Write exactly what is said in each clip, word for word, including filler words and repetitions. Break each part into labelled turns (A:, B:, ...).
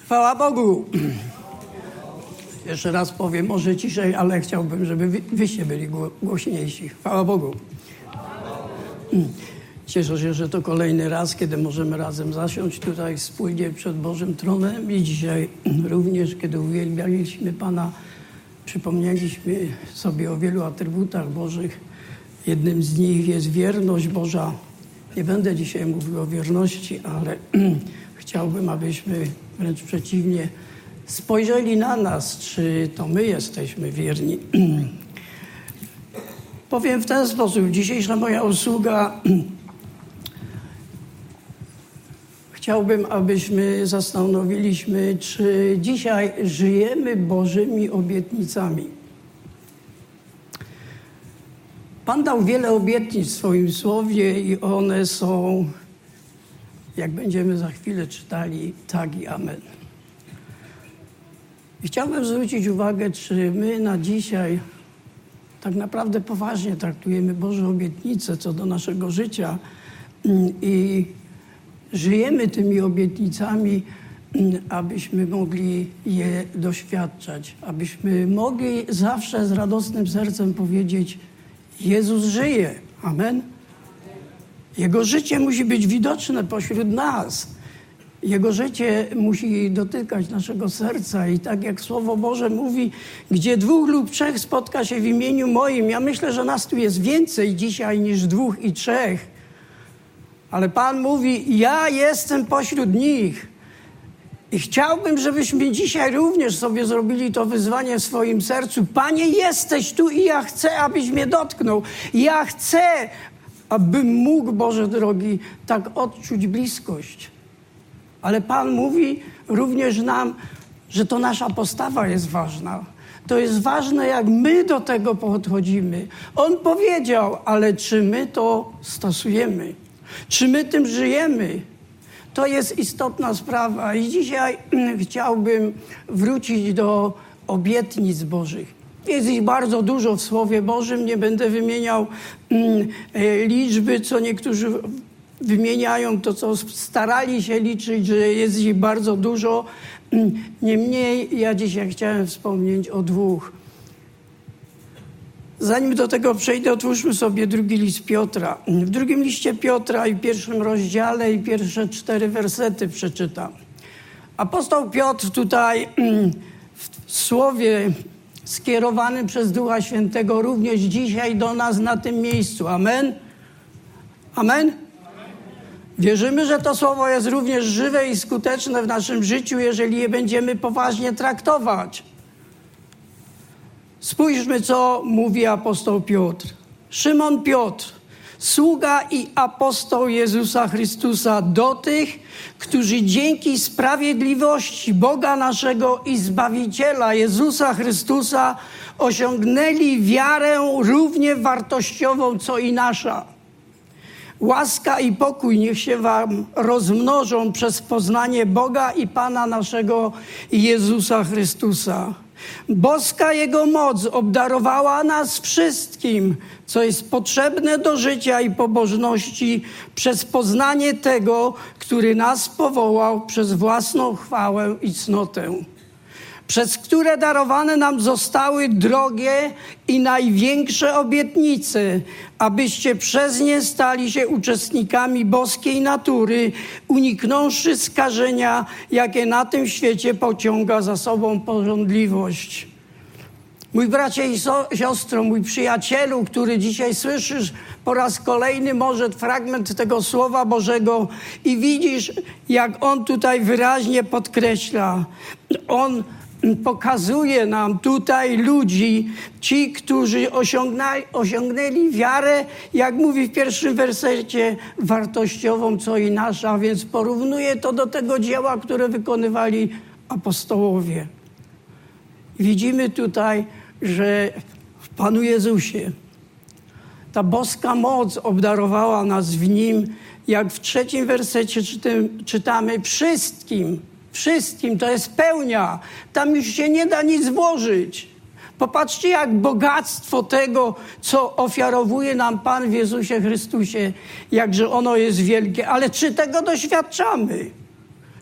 A: Chwała Bogu. Jeszcze raz powiem, może ciszej, ale chciałbym, żeby wy, wyście byli głośniejsi. Chwała Bogu. Cieszę się, że to kolejny raz, kiedy możemy razem zasiąść tutaj wspólnie przed Bożym Tronem i dzisiaj również, kiedy uwielbialiśmy Pana, przypomnieliśmy sobie o wielu atrybutach Bożych. Jednym z nich jest wierność Boża. Nie będę dzisiaj mówił o wierności, ale chciałbym, abyśmy wręcz przeciwnie spojrzeli na nas, czy to my jesteśmy wierni. Powiem w ten sposób. Dzisiejsza moja usługa chciałbym, abyśmy zastanowiliśmy, czy dzisiaj żyjemy Bożymi obietnicami. Pan dał wiele obietnic w swoim słowie i one są, jak będziemy za chwilę czytali, tak i amen. I chciałbym zwrócić uwagę, czy my na dzisiaj tak naprawdę poważnie traktujemy Boże obietnice co do naszego życia i żyjemy tymi obietnicami, abyśmy mogli je doświadczać, abyśmy mogli zawsze z radosnym sercem powiedzieć: Jezus żyje. Amen. Jego życie musi być widoczne pośród nas. Jego życie musi dotykać naszego serca i tak jak Słowo Boże mówi, gdzie dwóch lub trzech spotka się w imieniu moim. Ja myślę, że nas tu jest więcej dzisiaj niż dwóch i trzech. Ale Pan mówi, ja jestem pośród nich. I chciałbym, żebyśmy dzisiaj również sobie zrobili to wyzwanie w swoim sercu. Panie, jesteś tu i ja chcę, abyś mnie dotknął. Ja chcę, abym mógł, Boże drogi, tak odczuć bliskość. Ale Pan mówi również nam, że to nasza postawa jest ważna. To jest ważne, jak my do tego podchodzimy. On powiedział, ale czy my to stosujemy? Czy my tym żyjemy? To jest istotna sprawa. I dzisiaj chciałbym wrócić do obietnic Bożych. Jest ich bardzo dużo w Słowie Bożym. Nie będę wymieniał mm, liczby, co niektórzy wymieniają, to co starali się liczyć, że jest ich bardzo dużo. Niemniej ja dzisiaj chciałem wspomnieć o dwóch. Zanim do tego przejdę, otwórzmy sobie drugi list Piotra. W drugim liście Piotra i w pierwszym rozdziale i pierwsze cztery wersety przeczytam. Apostoł Piotr tutaj w słowie skierowanym przez Ducha Świętego również dzisiaj do nas na tym miejscu. Amen? Amen? Wierzymy, że to słowo jest również żywe i skuteczne w naszym życiu, jeżeli je będziemy poważnie traktować. Spójrzmy, co mówi apostoł Piotr. Szymon Piotr, sługa i apostoł Jezusa Chrystusa, do tych, którzy dzięki sprawiedliwości Boga naszego i Zbawiciela Jezusa Chrystusa osiągnęli wiarę równie wartościową, co i nasza. Łaska i pokój niech się wam rozmnożą przez poznanie Boga i Pana naszego Jezusa Chrystusa. Boska Jego moc obdarowała nas wszystkim, co jest potrzebne do życia i pobożności przez poznanie tego, który nas powołał przez własną chwałę i cnotę, przez które darowane nam zostały drogie i największe obietnice, abyście przez nie stali się uczestnikami boskiej natury, uniknąwszy skażenia, jakie na tym świecie pociąga za sobą pożądliwość. Mój bracie i so, siostro, mój przyjacielu, który dzisiaj słyszysz po raz kolejny może fragment tego Słowa Bożego i widzisz, jak on tutaj wyraźnie podkreśla. On pokazuje nam tutaj ludzi, ci, którzy osiągnęli, osiągnęli wiarę, jak mówi w pierwszym wersecie, wartościową, co i nasza, więc porównuje to do tego dzieła, które wykonywali apostołowie. Widzimy tutaj, że w Panu Jezusie ta boska moc obdarowała nas w Nim, jak w trzecim wersecie czytamy, wszystkim, Wszystkim, to jest pełnia. Tam już się nie da nic włożyć. Popatrzcie, jak bogactwo tego, co ofiarowuje nam Pan w Jezusie Chrystusie, jakże ono jest wielkie. Ale czy tego doświadczamy?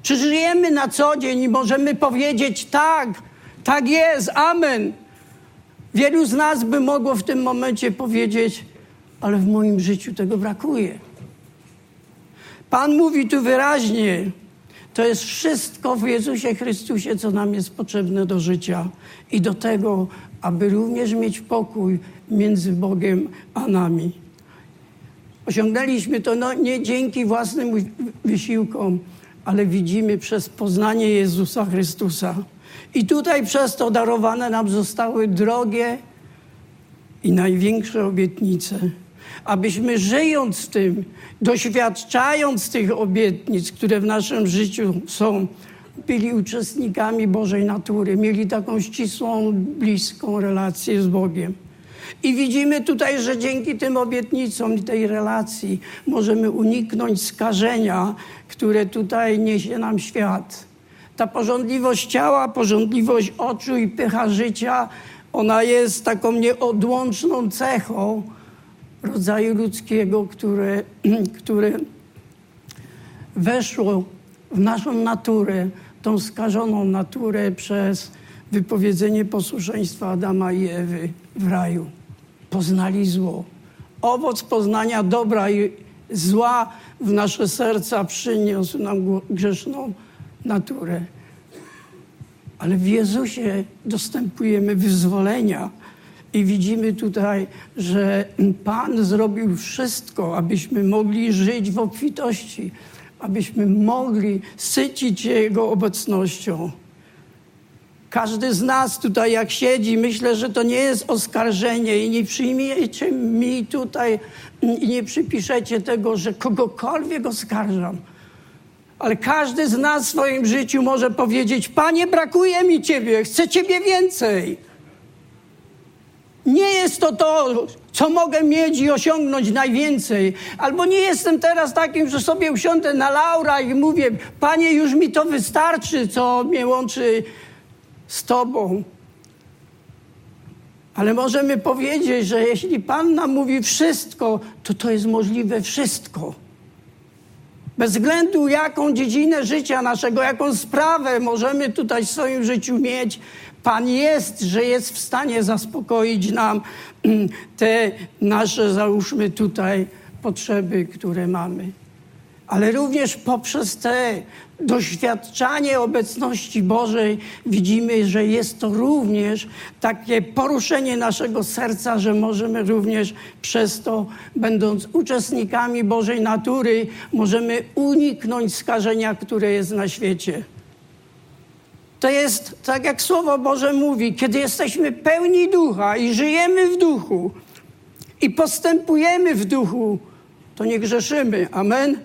A: Czy żyjemy na co dzień i możemy powiedzieć tak, tak jest, amen. Wielu z nas by mogło w tym momencie powiedzieć, ale w moim życiu tego brakuje. Pan mówi tu wyraźnie, to jest wszystko w Jezusie Chrystusie, co nam jest potrzebne do życia i do tego, aby również mieć pokój między Bogiem a nami. Osiągnęliśmy to no, nie dzięki własnym wysiłkom, ale widzimy przez poznanie Jezusa Chrystusa. I tutaj przez to darowane nam zostały drogie i największe obietnice. Abyśmy żyjąc w tym, doświadczając tych obietnic, które w naszym życiu są, byli uczestnikami Bożej natury, mieli taką ścisłą, bliską relację z Bogiem. I widzimy tutaj, że dzięki tym obietnicom i tej relacji możemy uniknąć skażenia, które tutaj niesie nam świat. Ta pożądliwość ciała, pożądliwość oczu i pycha życia, ona jest taką nieodłączną cechą rodzaju ludzkiego, które, które weszło w naszą naturę, tą skażoną naturę przez wypowiedzenie posłuszeństwa Adama i Ewy w raju. Poznali zło. Owoc poznania dobra i zła w nasze serca przyniósł nam grzeszną naturę. Ale w Jezusie dostępujemy wyzwolenia i widzimy tutaj, że Pan zrobił wszystko, abyśmy mogli żyć w obfitości, abyśmy mogli sycić się Jego obecnością. Każdy z nas tutaj jak siedzi, myślę, że to nie jest oskarżenie i nie przyjmiecie mi tutaj i nie przypiszecie tego, że kogokolwiek oskarżam. Ale każdy z nas w swoim życiu może powiedzieć, Panie, brakuje mi Ciebie, chcę Ciebie więcej. Nie jest to to, co mogę mieć i osiągnąć najwięcej. Albo nie jestem teraz takim, że sobie usiądę na laura i mówię, Panie, już mi to wystarczy, co mnie łączy z Tobą. Ale możemy powiedzieć, że jeśli Pan nam mówi wszystko, to to jest możliwe wszystko. Bez względu jaką dziedzinę życia naszego, jaką sprawę możemy tutaj w swoim życiu mieć, Pan jest, że jest w stanie zaspokoić nam te nasze, załóżmy tutaj, potrzeby, które mamy. Ale również poprzez te doświadczanie obecności Bożej widzimy, że jest to również takie poruszenie naszego serca, że możemy również przez to, będąc uczestnikami Bożej natury, możemy uniknąć skażenia, które jest na świecie. To jest, tak jak Słowo Boże mówi, kiedy jesteśmy pełni ducha i żyjemy w duchu i postępujemy w duchu, to nie grzeszymy. Amen?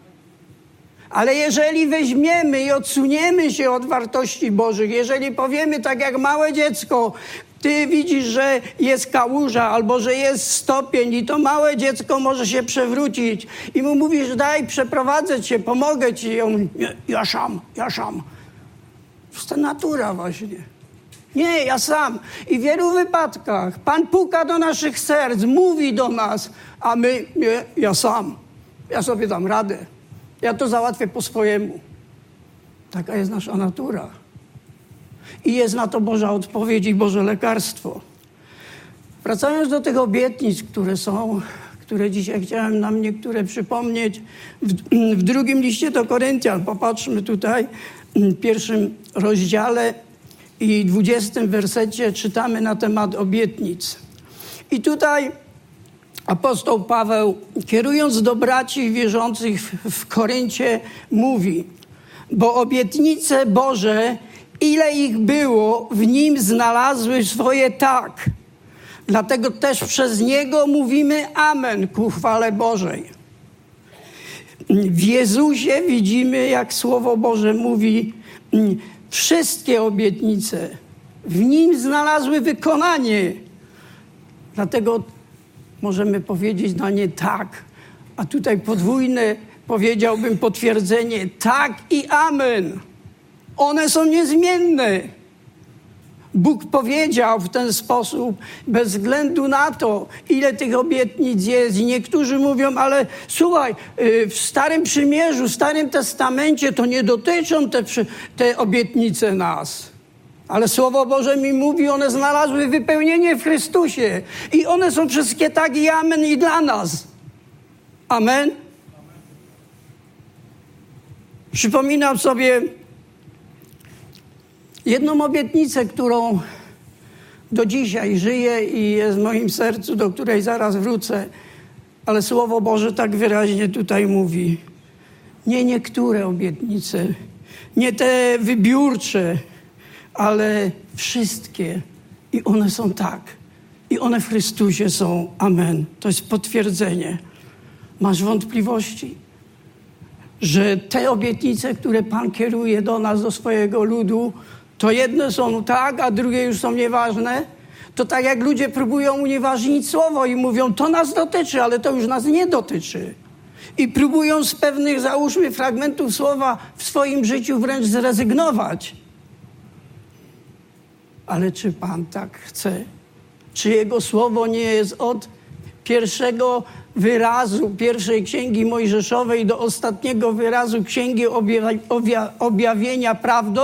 A: Ale jeżeli weźmiemy i odsuniemy się od wartości Bożych, jeżeli powiemy tak jak małe dziecko, ty widzisz, że jest kałuża albo że jest stopień i to małe dziecko może się przewrócić i mu mówisz, daj, przeprowadzę cię, pomogę ci. I on mówi, ja sam, ja sam. To jest ta natura właśnie. Nie, ja sam. I w wielu wypadkach Pan puka do naszych serc, mówi do nas, a my, nie, ja sam. Ja sobie dam radę. Ja to załatwię po swojemu. Taka jest nasza natura. I jest na to Boża odpowiedź i Boże lekarstwo. Wracając do tych obietnic, które są, które dzisiaj chciałem nam niektóre przypomnieć. W, w drugim liście do Koryntian, popatrzmy tutaj, w pierwszym rozdziale i dwudziestym wersecie czytamy na temat obietnic. I tutaj apostoł Paweł, kierując do braci wierzących w Koryncie, mówi, bo obietnice Boże, ile ich było, w nim znalazły swoje tak. Dlatego też przez niego mówimy amen ku chwale Bożej. W Jezusie widzimy, jak Słowo Boże mówi, wszystkie obietnice w nim znalazły wykonanie. Dlatego możemy powiedzieć na nie tak, a tutaj podwójne, powiedziałbym, potwierdzenie tak i amen. One są niezmienne. Bóg powiedział w ten sposób, bez względu na to, ile tych obietnic jest. I niektórzy mówią, ale słuchaj, w Starym Przymierzu, w Starym Testamencie to nie dotyczą te, te obietnice nas. Ale Słowo Boże mi mówi, one znalazły wypełnienie w Chrystusie. I one są wszystkie tak i amen i dla nas. Amen. Przypominam sobie jedną obietnicę, którą do dzisiaj żyję i jest w moim sercu, do której zaraz wrócę. Ale Słowo Boże tak wyraźnie tutaj mówi. Nie niektóre obietnice, nie te wybiórcze, ale wszystkie. I one są tak. I one w Chrystusie są. Amen. To jest potwierdzenie. Masz wątpliwości, że te obietnice, które Pan kieruje do nas, do swojego ludu, to jedne są tak, a drugie już są nieważne? To tak jak ludzie próbują unieważnić Słowo i mówią, to nas dotyczy, ale to już nas nie dotyczy. I próbują z pewnych, załóżmy, fragmentów Słowa w swoim życiu wręcz zrezygnować. Ale czy Pan tak chce? Czy Jego Słowo nie jest od pierwszego wyrazu pierwszej Księgi Mojżeszowej do ostatniego wyrazu Księgi Objaw- Obja- Objawienia prawdą?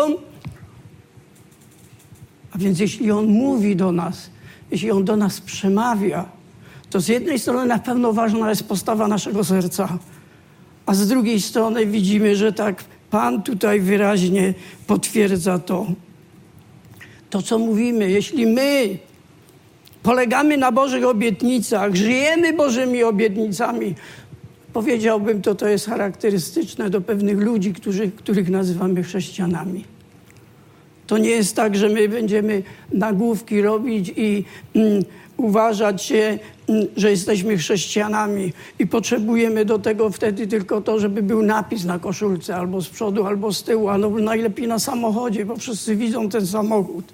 A: A więc jeśli On mówi do nas, jeśli On do nas przemawia, to z jednej strony na pewno ważna jest postawa naszego serca, a z drugiej strony widzimy, że tak Pan tutaj wyraźnie potwierdza to. To, co mówimy, jeśli my polegamy na Bożych obietnicach, żyjemy Bożymi obietnicami, powiedziałbym, to to jest charakterystyczne do pewnych ludzi, którzy, których nazywamy chrześcijanami. To nie jest tak, że my będziemy nagłówki robić i mm, uważać się, mm, że jesteśmy chrześcijanami i potrzebujemy do tego wtedy tylko to, żeby był napis na koszulce albo z przodu, albo z tyłu, albo najlepiej na samochodzie, bo wszyscy widzą ten samochód.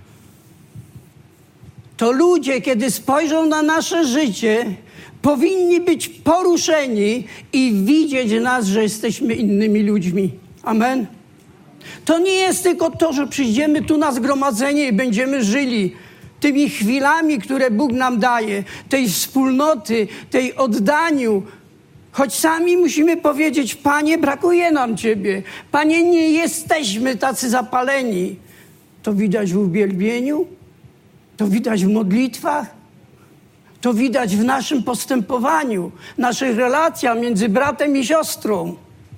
A: To ludzie, kiedy spojrzą na nasze życie, powinni być poruszeni i widzieć nas, że jesteśmy innymi ludźmi. Amen. To nie jest tylko to, że przyjdziemy tu na zgromadzenie i będziemy żyli tymi chwilami, które Bóg nam daje, tej wspólnoty, tej oddaniu. Choć sami musimy powiedzieć, Panie, brakuje nam Ciebie. Panie, nie jesteśmy tacy zapaleni. To widać w uwielbieniu, to widać w modlitwach, to widać w naszym postępowaniu, naszych relacjach między bratem i siostrą.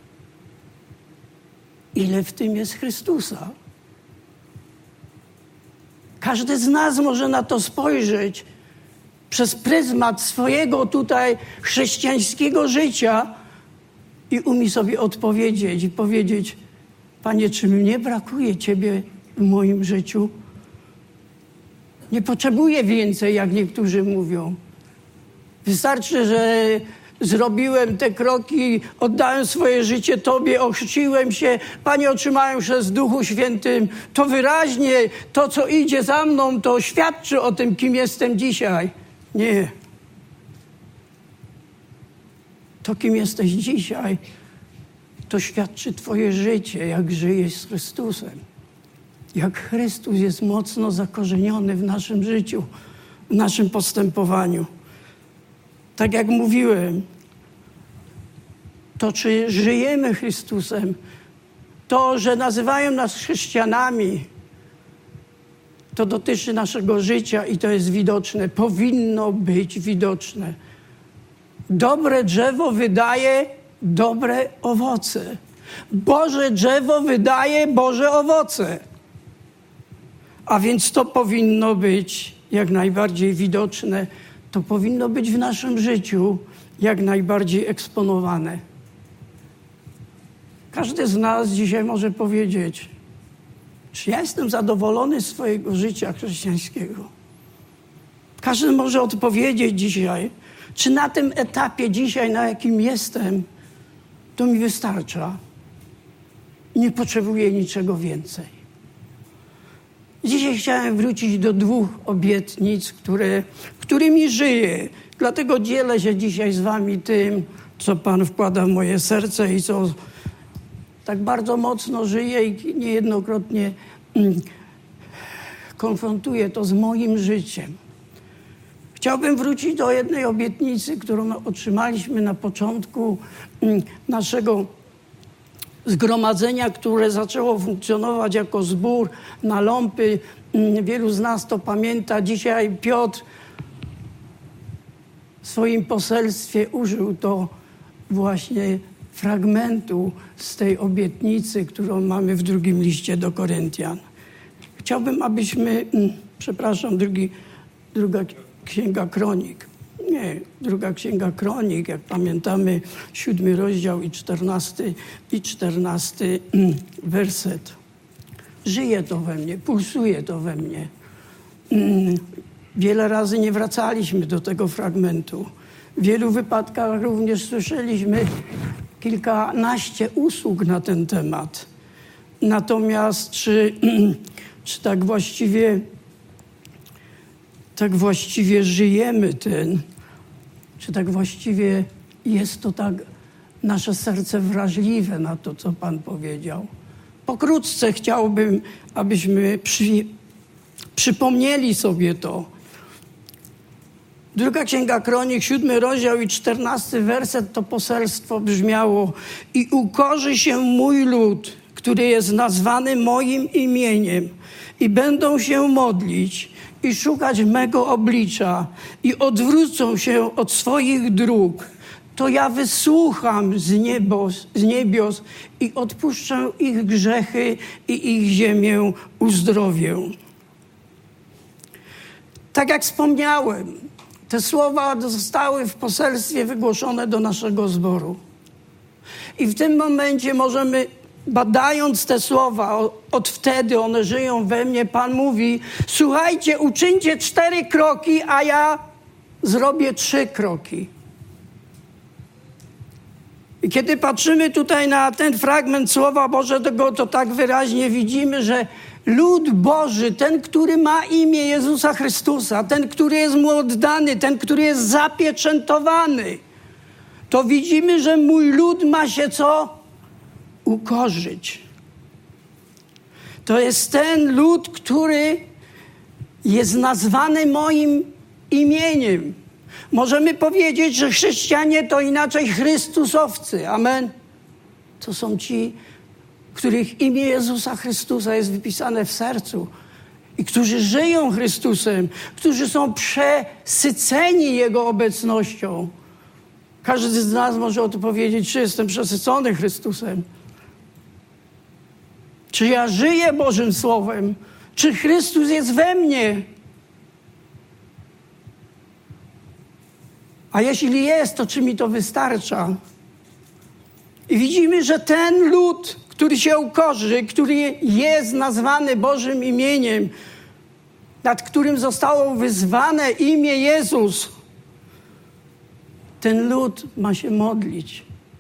A: Ile w tym jest Chrystusa? Każdy z nas może na to spojrzeć przez pryzmat swojego tutaj chrześcijańskiego życia i umie sobie odpowiedzieć i powiedzieć, Panie, czy mnie brakuje Ciebie w moim życiu? Nie potrzebuję więcej, jak niektórzy mówią. Wystarczy, że zrobiłem te kroki, oddałem swoje życie Tobie, ochrzciłem się, Panie, otrzymałem chrzest w Duchu Świętym. To wyraźnie, to co idzie za mną, to świadczy o tym, kim jestem dzisiaj. Nie. To, kim jesteś dzisiaj, to świadczy Twoje życie, jak żyjesz z Chrystusem. Jak Chrystus jest mocno zakorzeniony w naszym życiu, w naszym postępowaniu. Tak jak mówiłem, to czy żyjemy Chrystusem, to, że nazywają nas chrześcijanami, to dotyczy naszego życia i to jest widoczne. Powinno być widoczne. Dobre drzewo wydaje dobre owoce. Boże drzewo wydaje Boże owoce. A więc to powinno być jak najbardziej widoczne. To powinno być w naszym życiu jak najbardziej eksponowane. Każdy z nas dzisiaj może powiedzieć, czy ja jestem zadowolony z swojego życia chrześcijańskiego? Każdy może odpowiedzieć dzisiaj, czy na tym etapie dzisiaj, na jakim jestem, to mi wystarcza. Nie potrzebuję niczego więcej. Dzisiaj chciałem wrócić do dwóch obietnic, które, którymi żyję. Dlatego dzielę się dzisiaj z wami tym, co Pan wkłada w moje serce i co tak bardzo mocno żyję i niejednokrotnie mm, konfrontuję to z moim życiem. Chciałbym wrócić do jednej obietnicy, którą otrzymaliśmy na początku naszego zgromadzenia, które zaczęło funkcjonować jako zbór na Ląpy. Wielu z nas to pamięta. Dzisiaj Piotr w swoim poselstwie użył to właśnie fragmentu z tej obietnicy, którą mamy w drugim liście do Koryntian. Chciałbym, abyśmy, przepraszam, drugi, druga Księga Kronik. Nie, druga Księga Kronik, jak pamiętamy, siódmy rozdział i czternasty, i czternasty werset. Żyje to we mnie, pulsuje to we mnie. Wiele razy nie wracaliśmy do tego fragmentu. W wielu wypadkach również słyszeliśmy kilkanaście usług na ten temat. Natomiast czy, czy tak właściwie tak właściwie żyjemy ten, czy tak właściwie jest to tak nasze serce wrażliwe na to, co Pan powiedział. Pokrótce chciałbym, abyśmy przy, przypomnieli sobie to. Druga Księga Kronik, siódmy rozdział i czternasty werset, to poselstwo brzmiało: i ukorzy się mój lud, który jest nazwany moim imieniem, i będą się modlić i szukać mego oblicza i odwrócą się od swoich dróg, to ja wysłucham z, niebos, z niebios i odpuszczę ich grzechy i ich ziemię uzdrowię. Tak jak wspomniałem, te słowa zostały w poselstwie wygłoszone do naszego zboru. I w tym momencie możemy, badając te słowa, od wtedy one żyją we mnie, Pan mówi: słuchajcie, uczyńcie cztery kroki, a ja zrobię trzy kroki. I kiedy patrzymy tutaj na ten fragment Słowa Bożego, to tak wyraźnie widzimy, że lud Boży, ten, który ma imię Jezusa Chrystusa, ten, który jest mu oddany, ten, który jest zapieczętowany, to widzimy, że mój lud ma się co? Ukorzyć. To jest ten lud, który jest nazwany moim imieniem. Możemy powiedzieć, że chrześcijanie to inaczej Chrystusowcy. Amen. To są ci, których imię Jezusa Chrystusa jest wypisane w sercu i którzy żyją Chrystusem, którzy są przesyceni Jego obecnością. Każdy z nas może o to powiedzieć, czy jestem przesycony Chrystusem. Czy ja żyję Bożym Słowem? Czy Chrystus jest we mnie? A jeśli jest, to czy mi to wystarcza? I widzimy, że ten lud, który się ukorzy, który jest nazwany Bożym imieniem, nad którym zostało wyzwane imię Jezus, ten lud ma się modlić.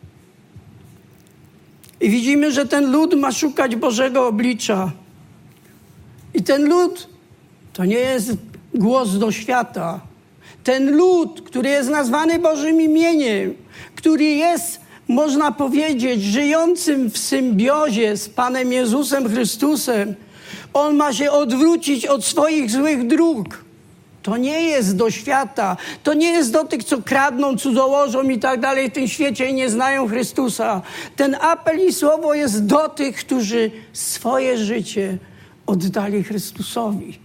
A: I widzimy, że ten lud ma szukać Bożego oblicza. I ten lud to nie jest głos do świata. Ten lud, który jest nazwany Bożym imieniem, który jest, można powiedzieć, żyjącym w symbiozie z Panem Jezusem Chrystusem, on ma się odwrócić od swoich złych dróg. To nie jest do świata. To nie jest do tych, co kradną, cudzołożą i tak dalej w tym świecie i nie znają Chrystusa. Ten apel i słowo jest do tych, którzy swoje życie oddali Chrystusowi.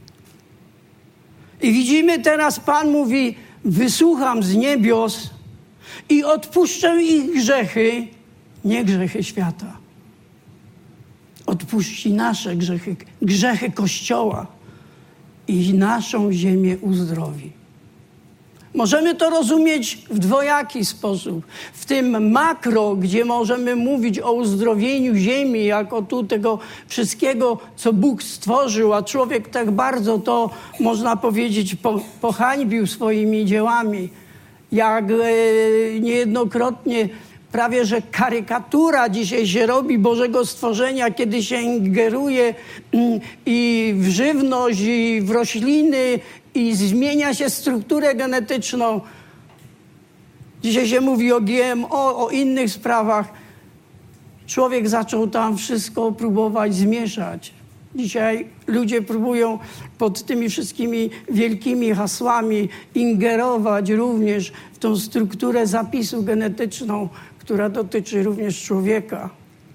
A: I widzimy teraz, Pan mówi: wysłucham z niebios i odpuszczę ich grzechy, nie grzechy świata. Odpuści nasze grzechy, grzechy Kościoła i naszą ziemię uzdrowi. Możemy to rozumieć w dwojaki sposób. W tym makro, gdzie możemy mówić o uzdrowieniu ziemi, jako tu tego wszystkiego, co Bóg stworzył, a człowiek tak bardzo to, można powiedzieć, po, pohańbił swoimi dziełami. Jak e, niejednokrotnie prawie że karykatura dzisiaj się robi Bożego stworzenia, kiedy się ingeruje mm, i w żywność, i w rośliny, i zmienia się strukturę genetyczną. Dzisiaj się mówi o G M O, o innych sprawach. Człowiek zaczął tam wszystko próbować zmieszać. Dzisiaj ludzie próbują pod tymi wszystkimi wielkimi hasłami ingerować również w tą strukturę zapisu genetyczną, która dotyczy również człowieka.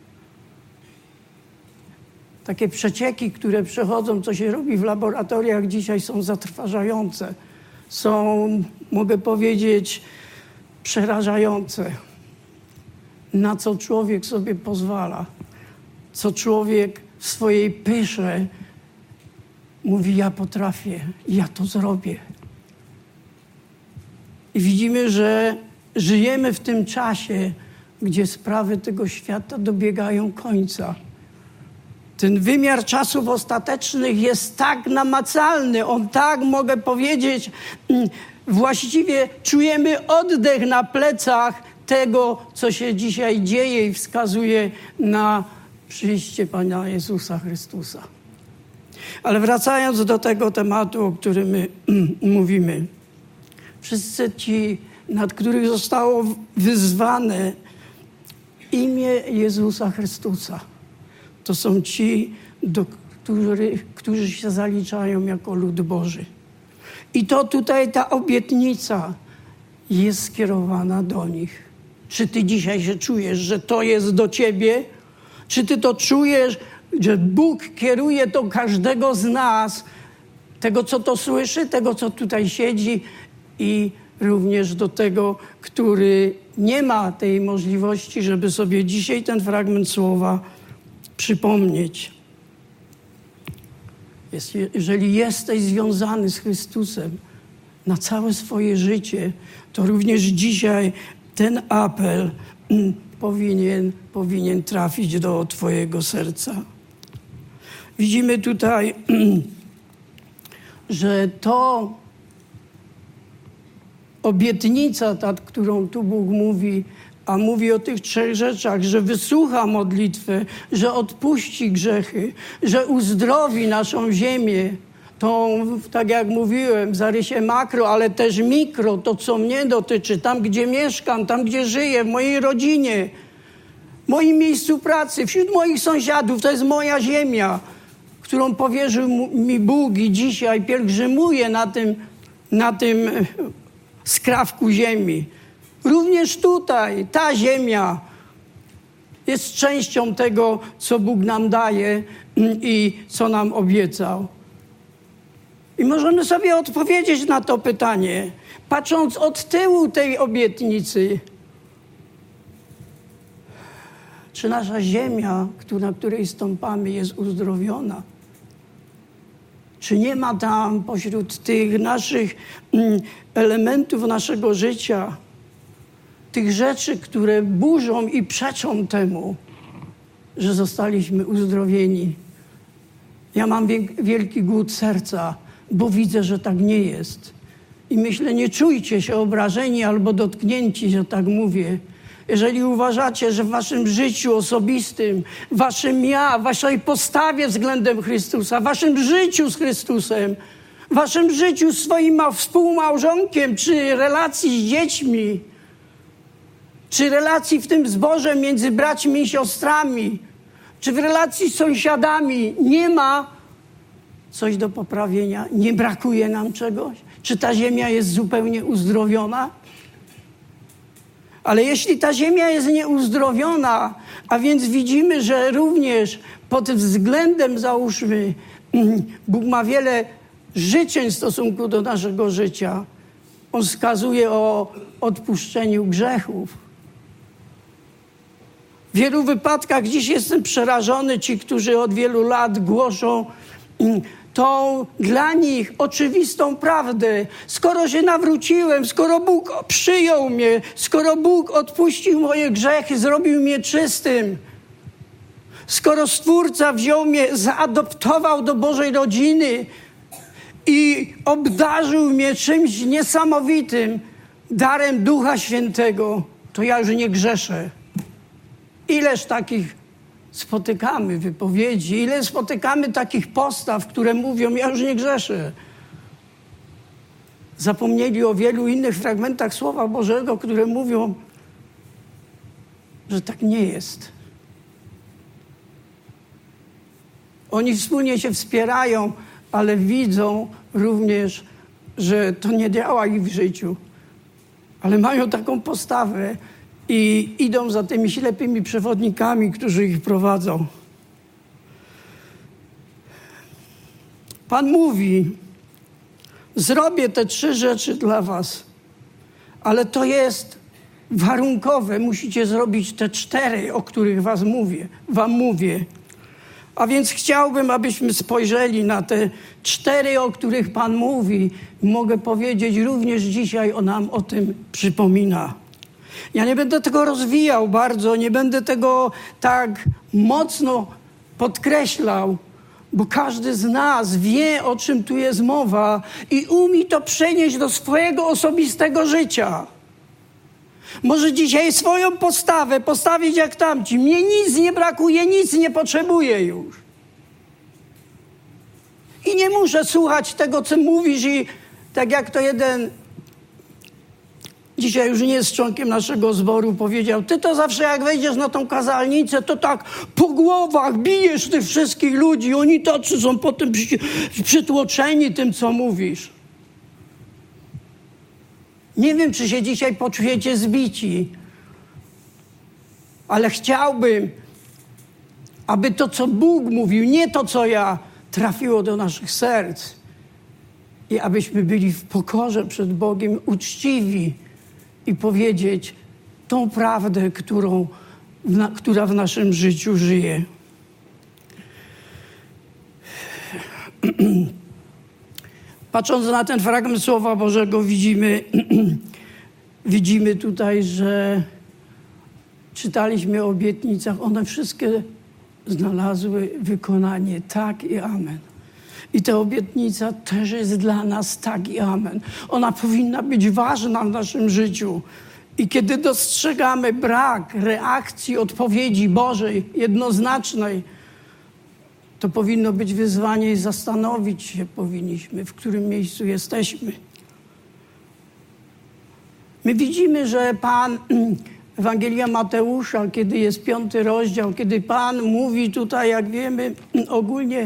A: Takie przecieki, które przechodzą, co się robi w laboratoriach dzisiaj, są zatrważające. Są, mogę powiedzieć, przerażające. Na co człowiek sobie pozwala. Co człowiek w swojej pysze mówi: ja potrafię, ja to zrobię. I widzimy, że żyjemy w tym czasie, gdzie sprawy tego świata dobiegają końca. Ten wymiar czasów ostatecznych jest tak namacalny, on tak, mogę powiedzieć, właściwie czujemy oddech na plecach tego, co się dzisiaj dzieje i wskazuje na przyjście Pana Jezusa Chrystusa. Ale wracając do tego tematu, o którym my mówimy. Wszyscy ci, nad których zostało wyzwane imię Jezusa Chrystusa, to są ci, do których, którzy się zaliczają jako lud Boży. I to tutaj ta obietnica jest skierowana do nich. Czy ty dzisiaj się czujesz, że to jest do ciebie? Czy ty to czujesz, że Bóg kieruje do każdego z nas, tego, co to słyszy, tego, co tutaj siedzi i również do tego, który nie ma tej możliwości, żeby sobie dzisiaj ten fragment słowa przypomnieć. Jest, jeżeli jesteś związany z Chrystusem na całe swoje życie, to również dzisiaj ten apel mm, powinien, powinien trafić do twojego serca. Widzimy tutaj, że to obietnica, ta, którą tu Bóg mówi, a mówi o tych trzech rzeczach, że wysłucha modlitwę, że odpuści grzechy, że uzdrowi naszą ziemię, tą, tak jak mówiłem, w zarysie makro, ale też mikro, to co mnie dotyczy, tam gdzie mieszkam, tam gdzie żyję, w mojej rodzinie, w moim miejscu pracy, wśród moich sąsiadów, to jest moja ziemia, którą powierzył mi Bóg i dzisiaj pielgrzymuję na tym, na tym skrawku ziemi. Również tutaj, ta ziemia jest częścią tego, co Bóg nam daje i co nam obiecał. I możemy sobie odpowiedzieć na to pytanie, patrząc od tyłu tej obietnicy. Czy nasza ziemia, na której stąpamy, jest uzdrowiona? Czy nie ma tam pośród tych naszych elementów naszego życia tych rzeczy, które burzą i przeczą temu, że zostaliśmy uzdrowieni? Ja mam wielki głód serca, bo widzę, że tak nie jest. I myślę, nie czujcie się obrażeni albo dotknięci, że tak mówię. Jeżeli uważacie, że w waszym życiu osobistym, waszym ja, waszej postawie względem Chrystusa, waszym życiu z Chrystusem, waszym życiu z swoim współmałżonkiem, czy relacji z dziećmi, czy relacji w tym zborze między braćmi i siostrami, czy w relacji z sąsiadami nie ma coś do poprawienia, nie brakuje nam czegoś? Czy ta ziemia jest zupełnie uzdrowiona? Ale jeśli ta ziemia jest nieuzdrowiona, a więc widzimy, że również pod względem, załóżmy, Bóg ma wiele życzeń w stosunku do naszego życia. On wskazuje o odpuszczeniu grzechów. W wielu wypadkach dziś jestem przerażony, ci, którzy od wielu lat głoszą tą dla nich oczywistą prawdę. Skoro się nawróciłem, skoro Bóg przyjął mnie, skoro Bóg odpuścił moje grzechy, zrobił mnie czystym, skoro Stwórca wziął mnie, zaadoptował do Bożej rodziny i obdarzył mnie czymś niesamowitym, darem Ducha Świętego, to ja już nie grzeszę. Ileż takich spotykamy wypowiedzi, ile spotykamy takich postaw, które mówią, ja już nie grzeszę. Zapomnieli o wielu innych fragmentach Słowa Bożego, które mówią, że tak nie jest. Oni wspólnie się wspierają, ale widzą również, że to nie działa ich w życiu. Ale mają taką postawę i idą za tymi ślepymi przewodnikami, którzy ich prowadzą. Pan mówi, zrobię te trzy rzeczy dla was, ale to jest warunkowe. Musicie zrobić te cztery, o których was mówię, wam mówię. A więc chciałbym, abyśmy spojrzeli na te cztery, o których Pan mówi. Mogę powiedzieć, również dzisiaj on nam o tym przypomina. Ja nie będę tego rozwijał bardzo, nie będę tego tak mocno podkreślał, bo każdy z nas wie, o czym tu jest mowa i umie to przenieść do swojego osobistego życia. Może dzisiaj swoją postawę postawić jak tamci. Mnie nic nie brakuje, nic nie potrzebuję już. I nie muszę słuchać tego, co mówisz i tak jak to jeden, dzisiaj już nie jest członkiem naszego zboru, powiedział, ty to zawsze jak wejdziesz na tą kazalnicę, to tak po głowach bijesz tych wszystkich ludzi. Oni tacy są potem przy, przytłoczeni tym, co mówisz. Nie wiem, czy się dzisiaj poczujecie zbici, ale chciałbym, aby to, co Bóg mówił, nie to, co ja, trafiło do naszych serc i abyśmy byli w pokorze przed Bogiem, uczciwi i powiedzieć tą prawdę, którą, na, która w naszym życiu żyje. Patrząc na ten fragment Słowa Bożego, widzimy, widzimy tutaj, że czytaliśmy o obietnicach. One wszystkie znalazły wykonanie tak i amen. I ta obietnica też jest dla nas tak i amen. Ona powinna być ważna w naszym życiu. I kiedy dostrzegamy brak reakcji, odpowiedzi Bożej, jednoznacznej, to powinno być wyzwanie i zastanowić się powinniśmy, w którym miejscu jesteśmy. My widzimy, że Pan, Ewangelia Mateusza, kiedy jest piąty rozdział, kiedy Pan mówi tutaj, jak wiemy, ogólnie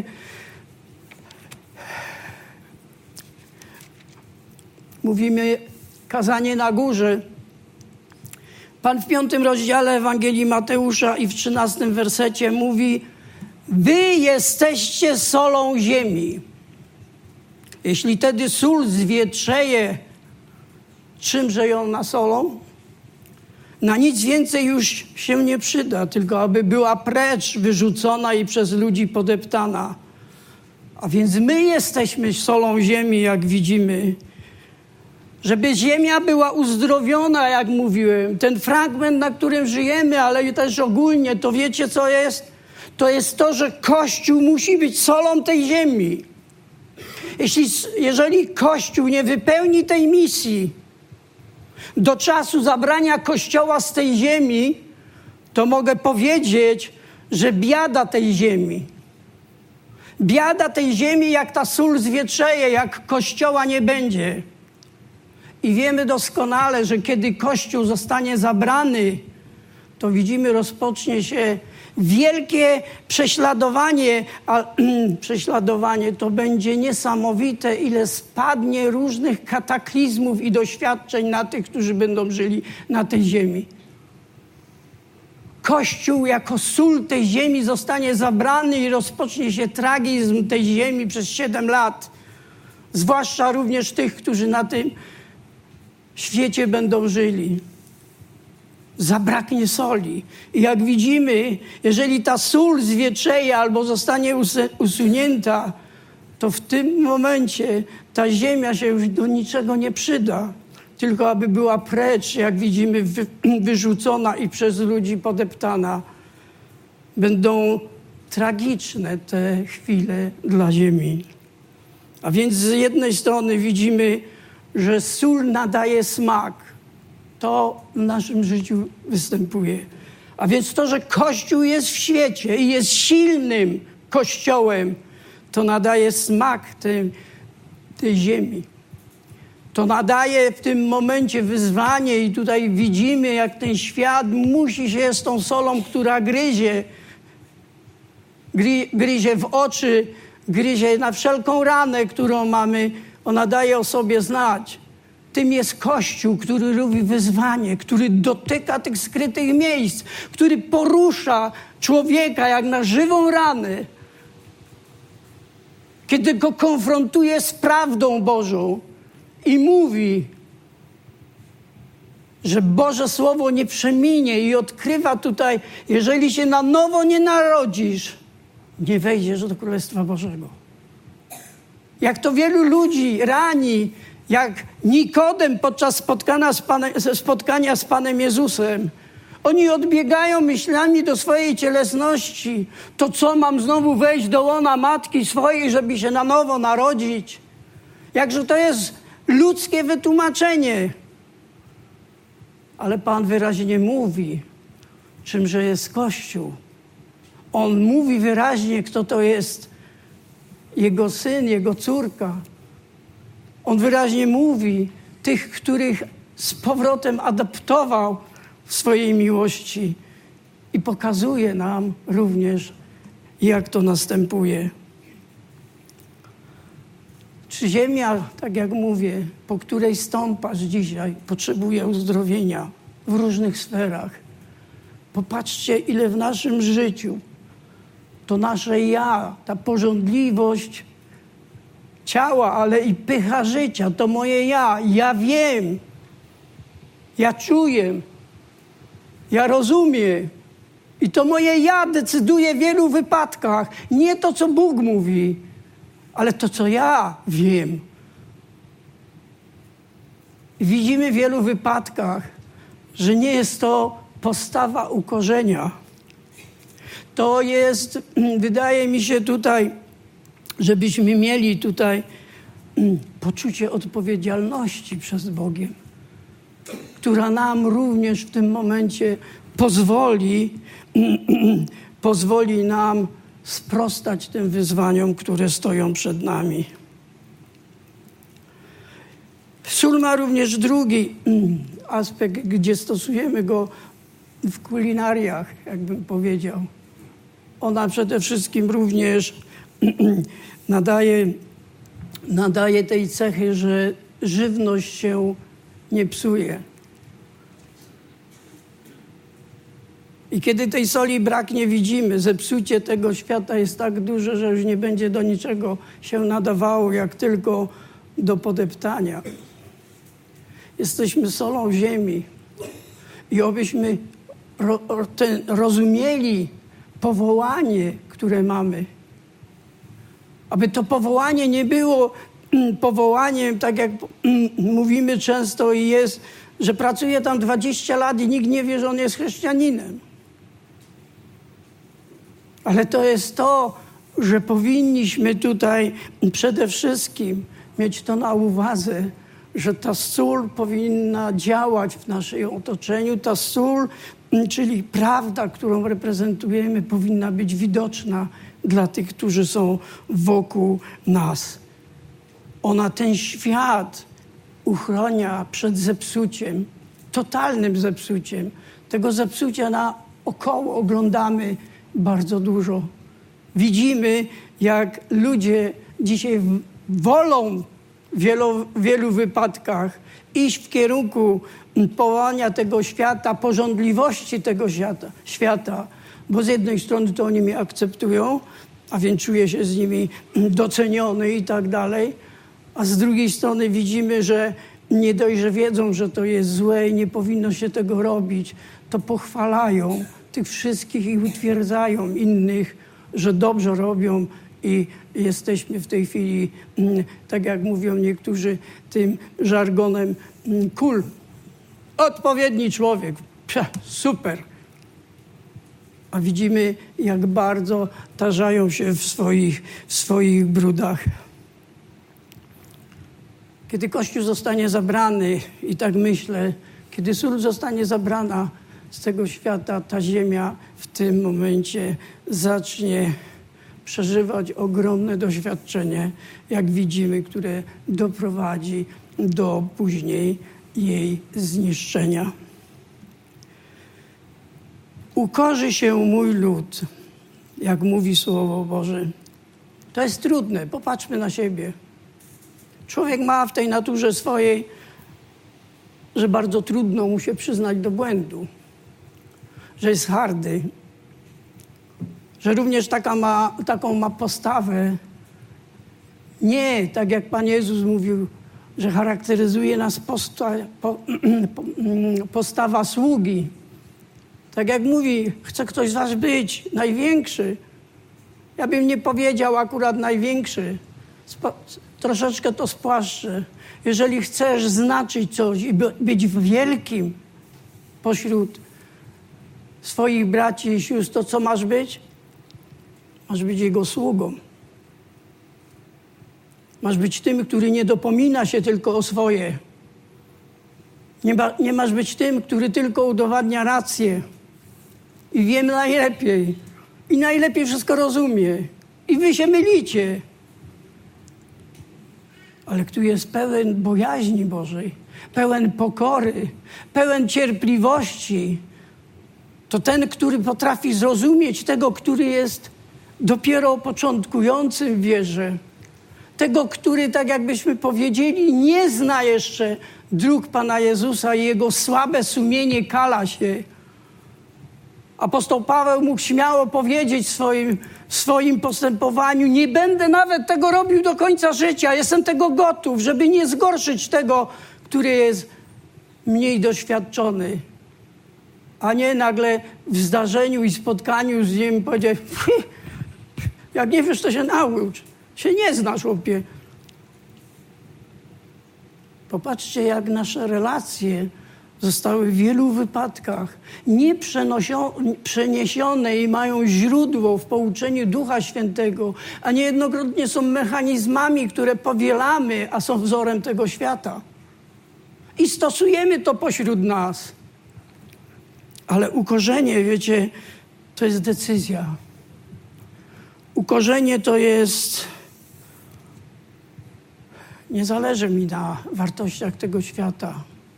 A: mówimy kazanie na górze. Pan w piątym rozdziale Ewangelii Mateusza i w trzynastym wersecie mówi: wy jesteście solą ziemi. Jeśli tedy sól zwietrzeje, czymże ją nasolą? Na nic więcej już się nie przyda, tylko aby była precz wyrzucona i przez ludzi podeptana. A więc my jesteśmy solą ziemi, jak widzimy. Żeby ziemia była uzdrowiona, jak mówiłem. Ten fragment, na którym żyjemy, ale też ogólnie, to wiecie, co jest? To jest to, że Kościół musi być solą tej ziemi. Jeśli, jeżeli Kościół nie wypełni tej misji do czasu zabrania Kościoła z tej ziemi, to mogę powiedzieć, że biada tej ziemi. Biada tej ziemi, jak ta sól zwietrzeje, jak Kościoła nie będzie. I wiemy doskonale, że kiedy Kościół zostanie zabrany, to widzimy, rozpocznie się wielkie prześladowanie, a prześladowanie to będzie niesamowite, ile spadnie różnych kataklizmów i doświadczeń na tych, którzy będą żyli na tej ziemi. Kościół jako sól tej ziemi zostanie zabrany i rozpocznie się tragizm tej ziemi przez siedem lat. Zwłaszcza również tych, którzy na tym świecie będą żyli. Zabraknie soli. I jak widzimy, jeżeli ta sól zwietrzeje albo zostanie usunięta, to w tym momencie ta ziemia się już do niczego nie przyda. Tylko aby była precz, jak widzimy, wy, wyrzucona i przez ludzi podeptana. Będą tragiczne te chwile dla ziemi. A więc z jednej strony widzimy, że sól nadaje smak. To w naszym życiu występuje. A więc to, że Kościół jest w świecie i jest silnym Kościołem, to nadaje smak tej, tej ziemi. To nadaje w tym momencie wyzwanie i tutaj widzimy, jak ten świat musi się z tą solą, która gryzie, gry, gryzie w oczy, gryzie na wszelką ranę, którą mamy. Ona daje o sobie znać. Tym jest Kościół, który lubi wyzwanie, który dotyka tych skrytych miejsc, który porusza człowieka jak na żywą ranę. Kiedy go konfrontuje z prawdą Bożą i mówi, że Boże Słowo nie przeminie i odkrywa tutaj, jeżeli się na nowo nie narodzisz, nie wejdziesz do Królestwa Bożego. Jak to wielu ludzi rani, jak Nikodem podczas spotkania z Panem, spotkania z Panem Jezusem. Oni odbiegają myślami do swojej cielesności. To co, mam znowu wejść do łona matki swojej, żeby się na nowo narodzić? Jakże to jest ludzkie wytłumaczenie. Ale Pan wyraźnie mówi, czymże jest Kościół. On mówi wyraźnie, kto to jest Jego syn, Jego córka. On wyraźnie mówi tych, których z powrotem adaptował w swojej miłości i pokazuje nam również, jak to następuje. Czy ziemia, tak jak mówię, po której stąpasz dzisiaj, potrzebuje uzdrowienia w różnych sferach? Popatrzcie, ile w naszym życiu to nasze ja, ta pożądliwość ciała, ale i pycha życia, to moje ja. Ja wiem, ja czuję, ja rozumiem. I to moje ja decyduje w wielu wypadkach. Nie to, co Bóg mówi, ale to, co ja wiem. Widzimy w wielu wypadkach, że nie jest to postawa ukorzenia. To jest, wydaje mi się tutaj, żebyśmy mieli tutaj poczucie odpowiedzialności przed Bogiem, która nam również w tym momencie pozwoli, pozwoli nam sprostać tym wyzwaniom, które stoją przed nami. Sól ma również drugi aspekt, gdzie stosujemy go w kulinariach, jakbym powiedział. Ona przede wszystkim również nadaje, nadaje tej cechy, że żywność się nie psuje. I kiedy tej soli braknie, widzimy, zepsucie tego świata jest tak duże, że już nie będzie do niczego się nadawało, jak tylko do podeptania. Jesteśmy solą ziemi i obyśmy ro, ten, rozumieli powołanie, które mamy. Aby to powołanie nie było powołaniem, tak jak mówimy często i jest, że pracuje tam dwadzieścia lat i nikt nie wie, że on jest chrześcijaninem. Ale to jest to, że powinniśmy tutaj przede wszystkim mieć to na uwadze, że ta sól powinna działać w naszym otoczeniu. Ta sól, czyli prawda, którą reprezentujemy, powinna być widoczna dla tych, którzy są wokół nas. Ona ten świat uchronia przed zepsuciem, totalnym zepsuciem. Tego zepsucia naokoło oglądamy bardzo dużo. Widzimy, jak ludzie dzisiaj wolą w wielu, wielu wypadkach iść w kierunku powołania tego świata, pożądliwości tego świata, świata, bo z jednej strony to oni mnie akceptują, a więc czuję się z nimi doceniony i tak dalej, a z drugiej strony widzimy, że nie dość, że wiedzą, że to jest złe i nie powinno się tego robić, to pochwalają tych wszystkich i utwierdzają innych, że dobrze robią i jesteśmy w tej chwili, tak jak mówią niektórzy, tym żargonem cool. Odpowiedni człowiek. Psia, super. A widzimy, jak bardzo tarzają się w swoich, w swoich brudach. Kiedy Kościół zostanie zabrany, i tak myślę, kiedy sól zostanie zabrana z tego świata, ta ziemia w tym momencie zacznie przeżywać ogromne doświadczenie, jak widzimy, które doprowadzi do później jej jak mówi Słowo Boże. To jest trudne. Popatrzmy na siebie. Człowiek ma w tej naturze swojej, że bardzo trudno mu się przyznać do błędu, że jest hardy, że również taka ma, taką ma postawę. Nie, tak jak Pan Jezus mówił, że charakteryzuje nas posta, po, postawa sługi. Tak jak mówi, chce ktoś z was być największy. Ja bym nie powiedział akurat największy. Spo, troszeczkę to spłaszczę. Jeżeli chcesz znaczyć coś i być wielkim pośród swoich braci i sióstr, to co masz być? Masz być Jego sługą. Masz być tym, który nie dopomina się tylko o swoje. Nie, ma, nie masz być tym, który tylko udowadnia rację i wie najlepiej i najlepiej wszystko rozumie i wy się mylicie. Ale który jest pełen bojaźni Bożej, pełen pokory, pełen cierpliwości. To ten, który potrafi zrozumieć tego, który jest dopiero początkującym w wierze. Tego, który, tak jakbyśmy powiedzieli, nie zna jeszcze dróg Pana Jezusa i jego słabe sumienie kala się. Apostoł Paweł mógł śmiało powiedzieć w swoim, w swoim postępowaniu: nie będę nawet tego robił do końca życia, jestem tego gotów, żeby nie zgorszyć tego, który jest mniej doświadczony. A nie nagle w zdarzeniu i spotkaniu z nim powiedzieć: jak nie wiesz, to się naucz. Się nie znasz, chłopie. Popatrzcie, jak nasze relacje zostały w wielu wypadkach nie przeniesione i mają źródło w pouczeniu Ducha Świętego, a niejednokrotnie są mechanizmami, które powielamy, a są wzorem tego świata. I stosujemy to pośród nas. Ale ukorzenie, wiecie, to jest decyzja. Ukorzenie to jest... Nie zależy mi na wartościach tego świata,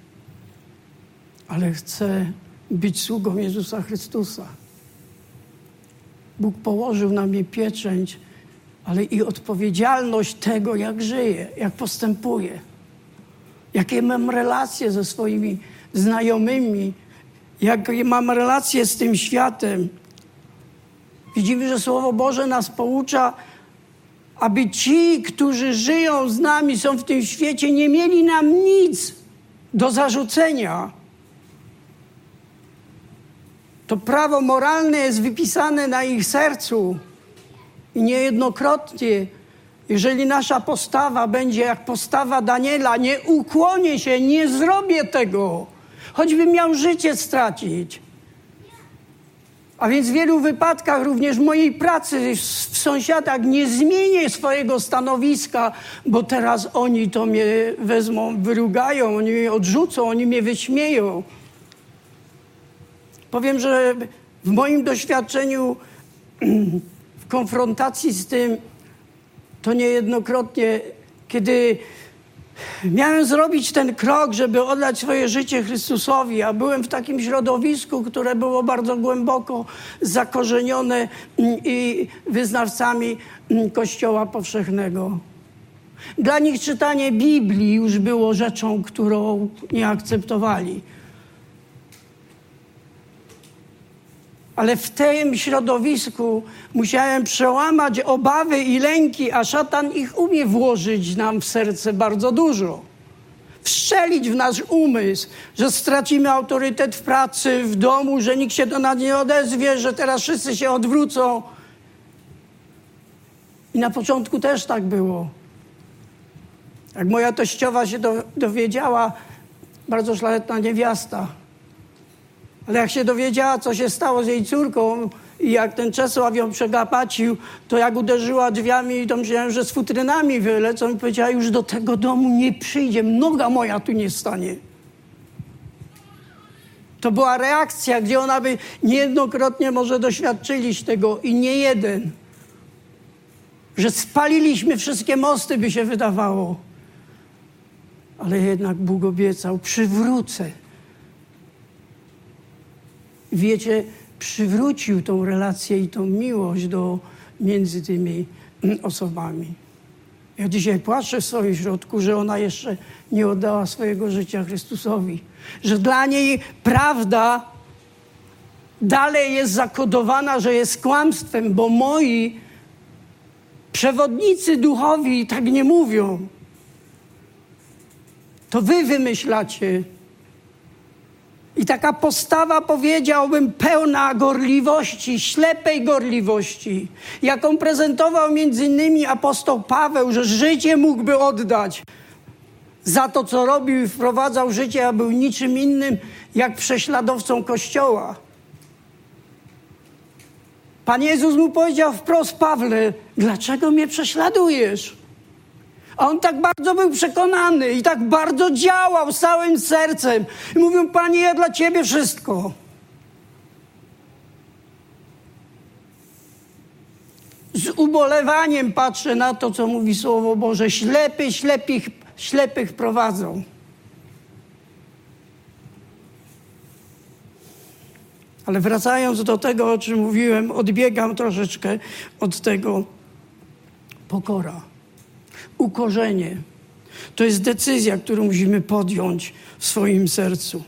A: ale chcę być sługą Jezusa Chrystusa. Bóg położył na mnie pieczęć, ale i odpowiedzialność tego, jak żyję, jak postępuję, jakie mam relacje ze swoimi znajomymi, jakie mam relacje z tym światem. Widzimy, że Słowo Boże nas poucza, aby ci, którzy żyją z nami, są w tym świecie, nie mieli nam nic do zarzucenia. To prawo moralne jest wypisane na ich sercu i niejednokrotnie, jeżeli nasza postawa będzie jak postawa Daniela, nie ukłonię się, nie zrobię tego, choćbym miał życie stracić. A więc w wielu wypadkach, również w mojej pracy w sąsiadach, nie zmienię swojego stanowiska, bo teraz oni to mnie wezmą, wyrugają, oni mnie odrzucą, oni mnie wyśmieją. Powiem, że w moim doświadczeniu, w konfrontacji z tym, to niejednokrotnie, kiedy miałem zrobić ten krok, żeby oddać swoje życie Chrystusowi, a byłem w takim środowisku, które było bardzo głęboko zakorzenione i wyznawcami Kościoła powszechnego. Dla nich czytanie Biblii już było rzeczą, którą nie akceptowali. Ale w tym środowisku musiałem przełamać obawy i lęki, a szatan ich umie włożyć nam w serce bardzo dużo. Wstrzelić w nasz umysł, że stracimy autorytet w pracy, w domu, że nikt się do nas nie odezwie, że teraz wszyscy się odwrócą. I na początku też tak było. Jak moja teściowa się dowiedziała, bardzo szlachetna niewiasta, ale jak się dowiedziała, co się stało z jej córką i jak ten Czesław ją przegapacił, to jak uderzyła drzwiami, to myślałem, że z futrynami wylecą i powiedziała: już do tego domu nie przyjdzie, noga moja tu nie stanie. To była reakcja, gdzie ona by niejednokrotnie może doświadczyliście tego i nie jeden. Że spaliliśmy wszystkie mosty, by się wydawało. Ale jednak Bóg obiecał: przywrócę. Wiecie, przywrócił tą relację i tą miłość do, między tymi osobami. Ja dzisiaj płaczę w swoim środku, że ona jeszcze nie oddała swojego życia Chrystusowi. Że dla niej prawda dalej jest zakodowana, że jest kłamstwem, bo moi przewodnicy duchowi tak nie mówią. To wy wymyślacie. I taka postawa, powiedziałbym, pełna gorliwości, ślepej gorliwości, jaką prezentował między innymi apostoł Paweł, że życie mógłby oddać za to, co robił i wprowadzał życie, a był niczym innym jak prześladowcą Kościoła. Pan Jezus mu powiedział wprost: Pawle, dlaczego mnie prześladujesz? A on tak bardzo był przekonany i tak bardzo działał z całym sercem. I mówił: Panie, ja dla Ciebie wszystko. Z ubolewaniem patrzę na to, co mówi Słowo Boże. Ślepy ślepych, ślepych prowadzą. Ale wracając do tego, o czym mówiłem, odbiegam troszeczkę od tego. Pokora. Ukorzenie. To jest decyzja, którą musimy podjąć w swoim sercu.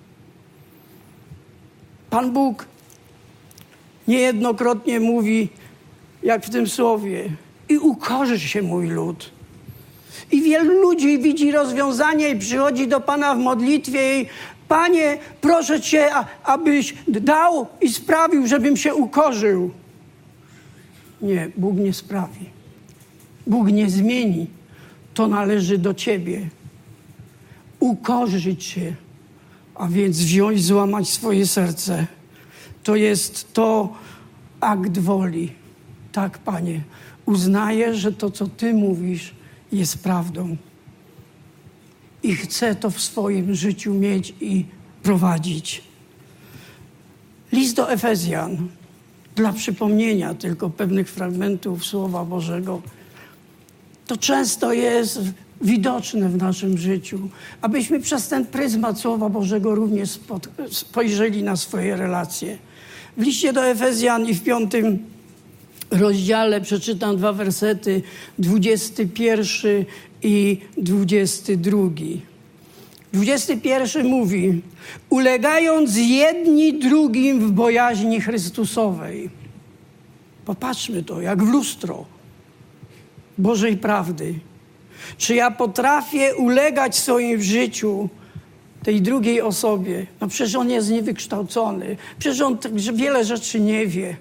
A: Pan Bóg niejednokrotnie mówi, jak w tym słowie: i ukorzy się mój lud. I wielu ludzi widzi rozwiązanie i przychodzi do Pana w modlitwie i: Panie, proszę Cię, abyś dał i sprawił, żebym się ukorzył. Nie, Bóg nie sprawi. Bóg nie zmieni. To należy do Ciebie. Ukorzyć się, a więc wziąć, złamać swoje serce. To jest to akt woli. Tak, Panie, uznaję, że to, co Ty mówisz, jest prawdą. I chcę to w swoim życiu mieć i prowadzić. List do Efezjan, dla przypomnienia tylko pewnych fragmentów Słowa Bożego. To często jest widoczne w naszym życiu, abyśmy przez ten pryzmat Słowa Bożego również spojrzeli na swoje relacje. W liście do Efezjan i w piątym rozdziale przeczytam dwa wersety, dwudziesty pierwszy i dwudziesty drugi. Dwudziesty pierwszy mówi: ulegając jedni drugim w bojaźni Chrystusowej. Popatrzmy to, jak w lustro Bożej prawdy. Czy ja potrafię ulegać w swoim życiu tej drugiej osobie? No przecież on jest niewykształcony. Przecież on tak wiele rzeczy nie wie.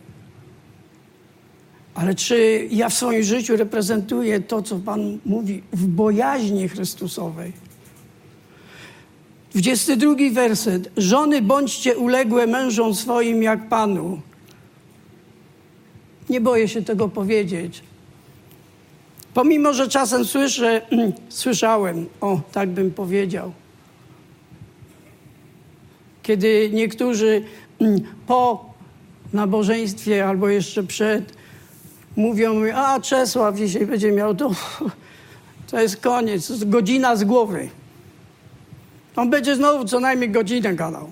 A: Ale czy ja w swoim życiu reprezentuję to, co Pan mówi, w bojaźni Chrystusowej? dwudziesty drugi werset. Żony, bądźcie uległe mężom swoim jak Panu. Nie boję się tego powiedzieć. Pomimo, że czasem słyszę, słyszałem, o, tak bym powiedział, kiedy niektórzy po nabożeństwie albo jeszcze przed mówią mi: a Czesław dzisiaj będzie miał to, to jest koniec, godzina z głowy. On będzie znowu co najmniej godzinę gadał.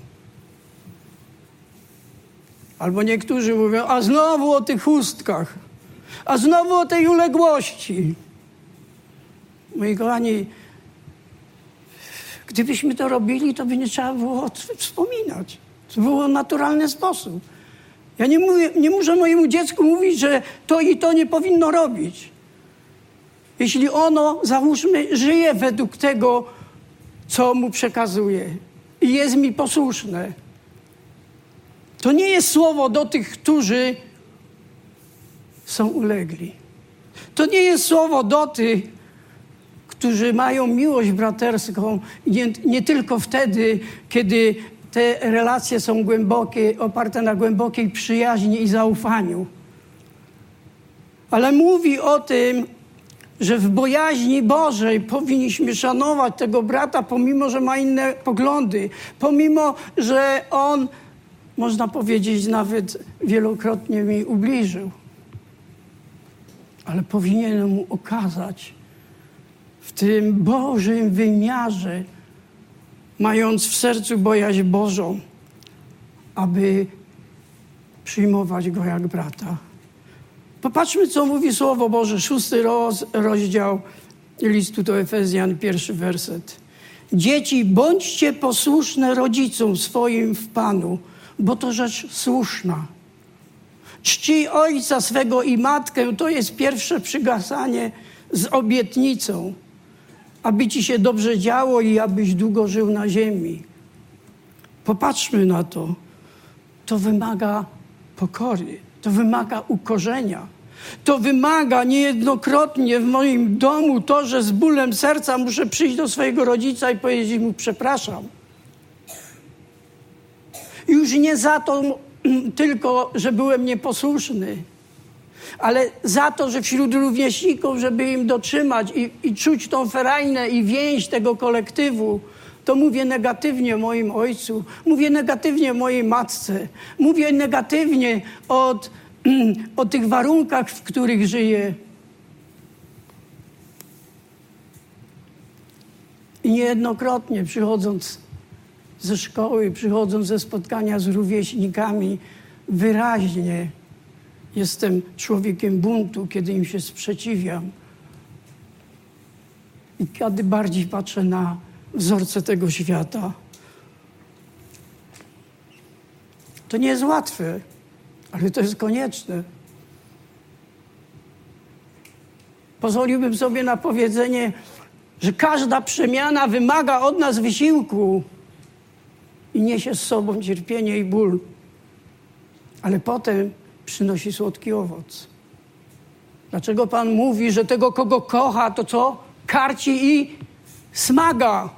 A: Albo niektórzy mówią: a znowu o tych chustkach, a znowu o tej uległości. Moi kochani, gdybyśmy to robili, to by nie trzeba było wspominać. To było w naturalny sposób. Ja nie, mówię, nie muszę mojemu dziecku mówić, że to i to nie powinno robić. Jeśli ono, załóżmy, żyje według tego, co mu przekazuje i jest mi posłuszne, to nie jest słowo do tych, którzy są ulegli. To nie jest słowo do tych, którzy mają miłość braterską nie, nie tylko wtedy, kiedy te relacje są głębokie, oparte na głębokiej przyjaźni i zaufaniu. Ale mówi o tym, że w bojaźni Bożej powinniśmy szanować tego brata, pomimo, że ma inne poglądy, pomimo, że on, można powiedzieć, nawet wielokrotnie mi ubliżył. Ale powinienem mu okazać w tym Bożym wymiarze, mając w sercu bojaźń Bożą, aby przyjmować Go jak brata. Popatrzmy, co mówi Słowo Boże, szósty roz, rozdział listu do Efezjan, pierwszy werset. Dzieci, bądźcie posłuszne rodzicom swoim w Panu, bo to rzecz słuszna. Czcij ojca swego i matkę, to jest pierwsze przygasanie z obietnicą, aby ci się dobrze działo i abyś długo żył na ziemi. Popatrzmy na to. To wymaga pokory, to wymaga ukorzenia. To wymaga niejednokrotnie w moim domu to, że z bólem serca muszę przyjść do swojego rodzica i powiedzieć mu przepraszam. Już nie za to tylko, że byłem nieposłuszny, ale za to, że wśród rówieśników, żeby im dotrzymać i, i czuć tą ferajnę i więź tego kolektywu, to mówię negatywnie o moim ojcu, mówię negatywnie o mojej matce, mówię negatywnie od, o tych warunkach, w których żyję. I niejednokrotnie przychodząc ze szkoły, przychodząc ze spotkania z rówieśnikami, wyraźnie jestem człowiekiem buntu, kiedy im się sprzeciwiam. I kiedy bardziej patrzę na wzorce tego świata. To nie jest łatwe, ale to jest konieczne. Pozwoliłbym sobie na powiedzenie, że każda przemiana wymaga od nas wysiłku i niesie z sobą cierpienie i ból, ale potem przynosi słodki owoc. Dlaczego Pan mówi, że tego, kogo kocha, to co? Karci i smaga.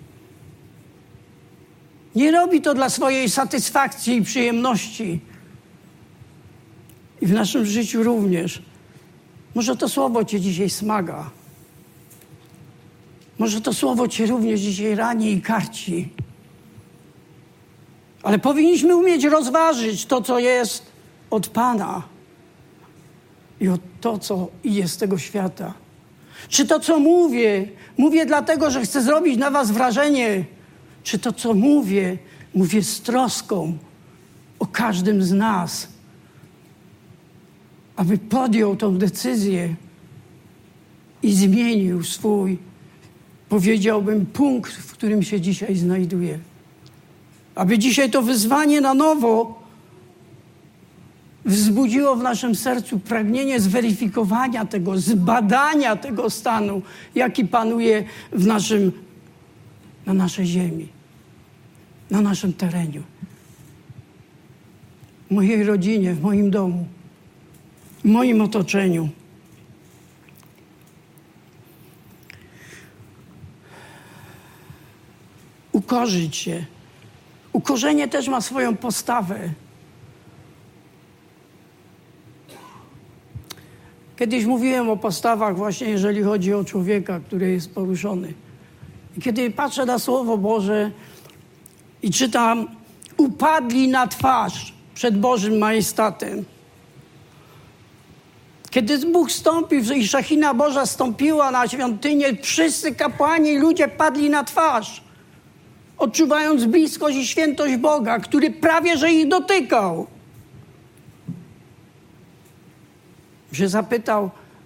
A: Nie robi to dla swojej satysfakcji i przyjemności. I w naszym życiu również. Może to słowo Cię dzisiaj smaga. Może to słowo Cię również dzisiaj rani i karci. Ale powinniśmy umieć rozważyć to, co jest od Pana i od to, co jest z tego świata. Czy to, co mówię, mówię dlatego, że chcę zrobić na was wrażenie, czy to, co mówię, mówię z troską o każdym z nas, aby podjął tą decyzję i zmienił swój, powiedziałbym, punkt, w którym się dzisiaj znajduje. Aby dzisiaj to wyzwanie na nowo wzbudziło w naszym sercu pragnienie zweryfikowania tego, zbadania tego stanu, jaki panuje w naszym, na naszej ziemi, na naszym terenie, w mojej rodzinie, w moim domu, w moim otoczeniu. Ukorzyć się. Ukorzenie też ma swoją postawę. Kiedyś mówiłem o postawach właśnie, jeżeli chodzi o człowieka, który jest poruszony. I kiedy patrzę na Słowo Boże i czytam, upadli na twarz przed Bożym majestatem. Kiedy Bóg stąpił i Szechina Boża stąpiła na świątynię, wszyscy kapłani i ludzie padli na twarz, odczuwając bliskość i świętość Boga, który prawie że ich dotykał. Się zapytał,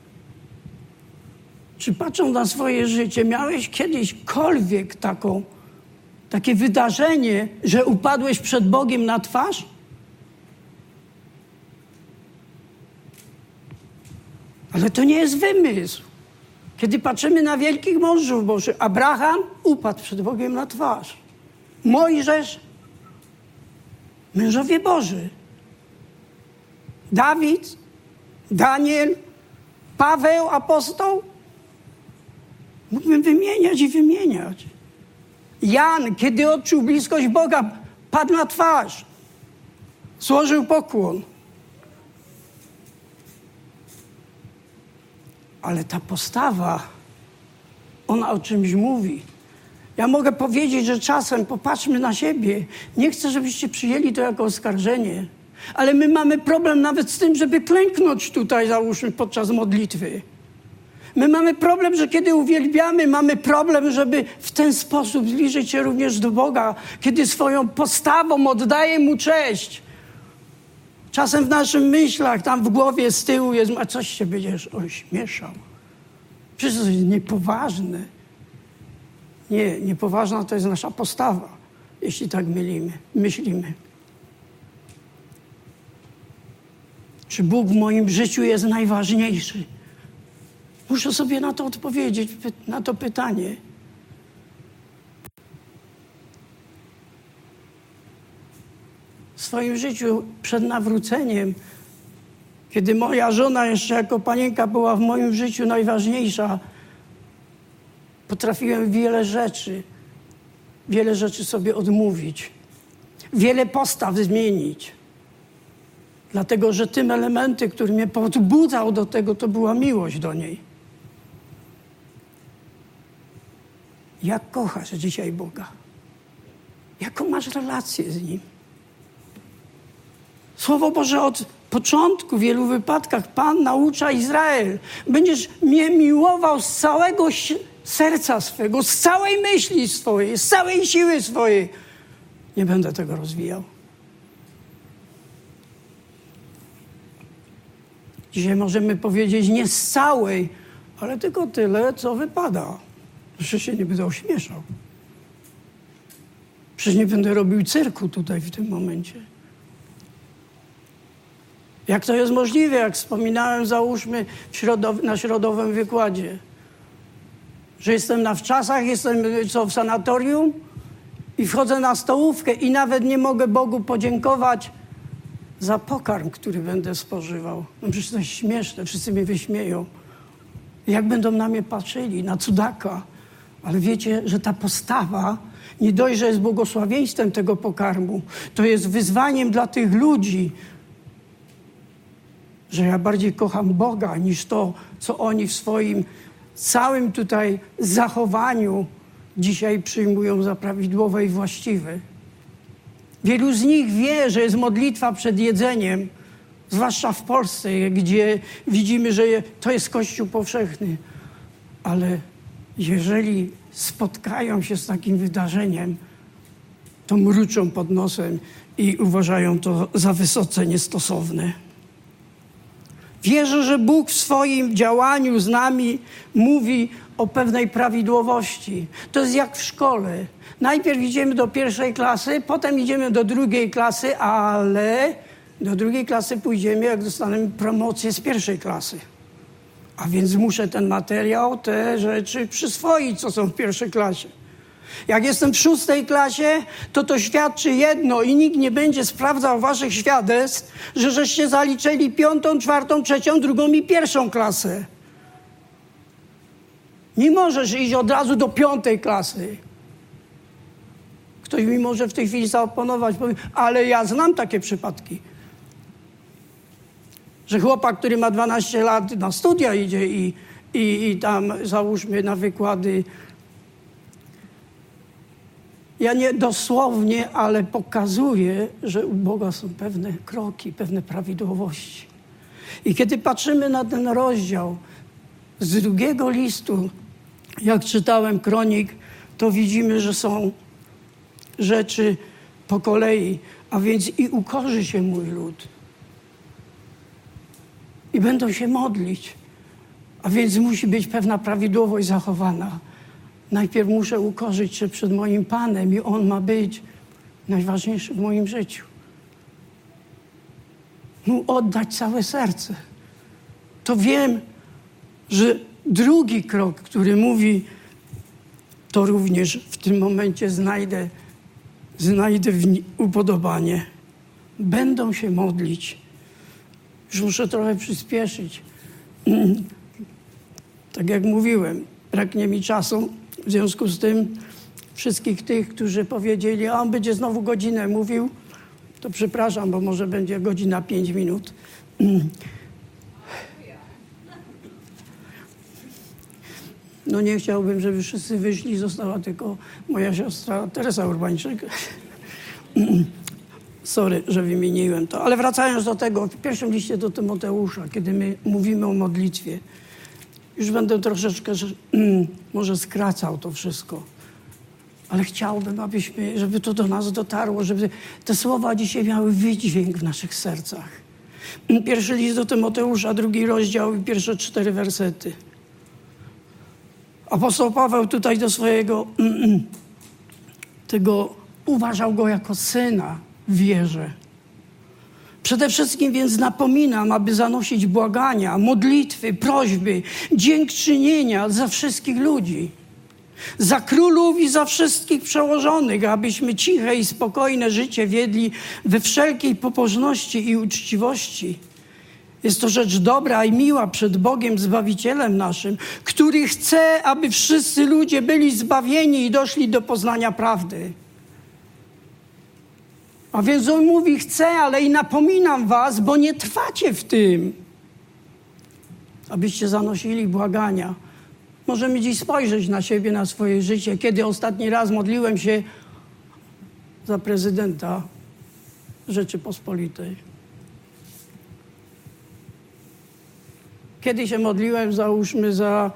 A: czy patrząc na swoje życie, miałeś kiedyśkolwiek taką, takie wydarzenie, że upadłeś przed Bogiem na twarz? Ale to nie jest wymysł. Kiedy patrzymy na wielkich mężów Bożych, Abraham upadł przed Bogiem na twarz. Mojżesz, mężowie Boży. Dawid, Daniel, Paweł, apostoł. Mógłbym wymieniać i wymieniać. Jan, kiedy odczuł bliskość Boga, padł na twarz. Złożył pokłon. Ale ta postawa, ona o czymś mówi. Ja mogę powiedzieć, że czasem popatrzmy na siebie. Nie chcę, żebyście przyjęli to jako oskarżenie. Ale my mamy problem nawet z tym, żeby klęknąć tutaj, załóżmy, podczas modlitwy. My mamy problem, że kiedy uwielbiamy, mamy problem, żeby w ten sposób zbliżyć się również do Boga, kiedy swoją postawą oddaję Mu cześć. Czasem w naszych myślach, tam w głowie z tyłu jest, a coś się będziesz ośmieszał. Przecież to jest niepoważne. Nie, niepoważna to jest nasza postawa, jeśli tak mylimy, myślimy. Czy Bóg w moim życiu jest najważniejszy? Muszę sobie na to odpowiedzieć, na to pytanie. W swoim życiu przed nawróceniem, kiedy moja żona jeszcze jako panienka była w moim życiu najważniejsza, potrafiłem wiele rzeczy, wiele rzeczy sobie odmówić, wiele postaw zmienić. Dlatego, że tym elementy, który mnie podbudzał do tego, to była miłość do niej. Jak kochasz dzisiaj Boga? Jaką masz relację z Nim? Słowo Boże od początku w wielu wypadkach Pan naucza Izrael. Będziesz mnie miłował z całego serca swego, z całej myśli swojej, z całej siły swojej. Nie będę tego rozwijał. Dzisiaj możemy powiedzieć nie z całej, ale tylko tyle, co wypada. Przecież się nie będę ośmieszał. Przecież nie będę robił cyrku tutaj w tym momencie. Jak to jest możliwe, jak wspominałem, załóżmy środow- na środowym wykładzie, że jestem na wczasach, jestem co w sanatorium i wchodzę na stołówkę i nawet nie mogę Bogu podziękować za pokarm, który będę spożywał. No przecież to jest śmieszne, wszyscy mnie wyśmieją. Jak będą na mnie patrzyli, na cudaka. Ale wiecie, że ta postawa nie dość, że jest błogosławieństwem tego pokarmu, to jest wyzwaniem dla tych ludzi, że ja bardziej kocham Boga niż to, co oni w swoim całym tutaj zachowaniu dzisiaj przyjmują za prawidłowe i właściwe. Wielu z nich wie, że jest modlitwa przed jedzeniem, zwłaszcza w Polsce, gdzie widzimy, że to jest Kościół powszechny. Ale jeżeli spotkają się z takim wydarzeniem, to mruczą pod nosem i uważają to za wysoce niestosowne. Wierzę, że Bóg w swoim działaniu z nami mówi o pewnej prawidłowości. To jest jak w szkole. Najpierw idziemy do pierwszej klasy, potem idziemy do drugiej klasy, ale do drugiej klasy pójdziemy, jak dostaniemy promocję z pierwszej klasy. A więc muszę ten materiał, te rzeczy przyswoić, co są w pierwszej klasie. Jak jestem w szóstej klasie, to to świadczy jedno i nikt nie będzie sprawdzał waszych świadectw, że żeście zaliczyli piątą, czwartą, trzecią, drugą i pierwszą klasę. Nie możesz iść od razu do piątej klasy. Ktoś mi może w tej chwili zaoponować, powie, ale ja znam takie przypadki. Że chłopak, który ma dwanaście lat, na studia idzie i, i, i tam załóżmy na wykłady. Ja nie dosłownie, ale pokazuję, że u Boga są pewne kroki, pewne prawidłowości. I kiedy patrzymy na ten rozdział z drugiego listu, jak czytałem kronik, to widzimy, że są rzeczy po kolei. A więc i ukorzy się mój lud. I będą się modlić. A więc musi być pewna prawidłowość zachowana. Najpierw muszę ukorzyć się przed moim Panem i On ma być najważniejszy w moim życiu. Mu oddać całe serce. To wiem, że drugi krok, który mówi, to również w tym momencie znajdę, znajdę w nim upodobanie. Będą się modlić. Już muszę trochę przyspieszyć. Tak jak mówiłem, braknie mi czasu. W związku z tym wszystkich tych, którzy powiedzieli, a on będzie znowu godzinę mówił, to przepraszam, bo może będzie godzina pięć minut. No nie chciałbym, żeby wszyscy wyszli, została tylko moja siostra Teresa Urbańczyk. Sorry, że wymieniłem to. Ale wracając do tego, w pierwszym liście do Tymoteusza, kiedy my mówimy o modlitwie, już będę troszeczkę mm, może skracał to wszystko. Ale chciałbym, abyśmy, żeby to do nas dotarło, żeby te słowa dzisiaj miały wydźwięk w naszych sercach. Pierwszy list do Tymoteusza, drugi rozdział i pierwsze cztery wersety. Apostoł Paweł tutaj do swojego, tego uważał go jako syna w wierze. Przede wszystkim więc napominam, aby zanosić błagania, modlitwy, prośby, dziękczynienia za wszystkich ludzi. Za królów i za wszystkich przełożonych, abyśmy ciche i spokojne życie wiedli we wszelkiej pobożności i uczciwości. Jest to rzecz dobra i miła przed Bogiem, Zbawicielem naszym, który chce, aby wszyscy ludzie byli zbawieni i doszli do poznania prawdy. A więc on mówi, chcę, ale i napominam was, bo nie trwacie w tym, abyście zanosili błagania. Możemy dziś spojrzeć na siebie, na swoje życie. Kiedy ostatni raz modliłem się za prezydenta Rzeczypospolitej? Kiedy się modliłem, załóżmy, za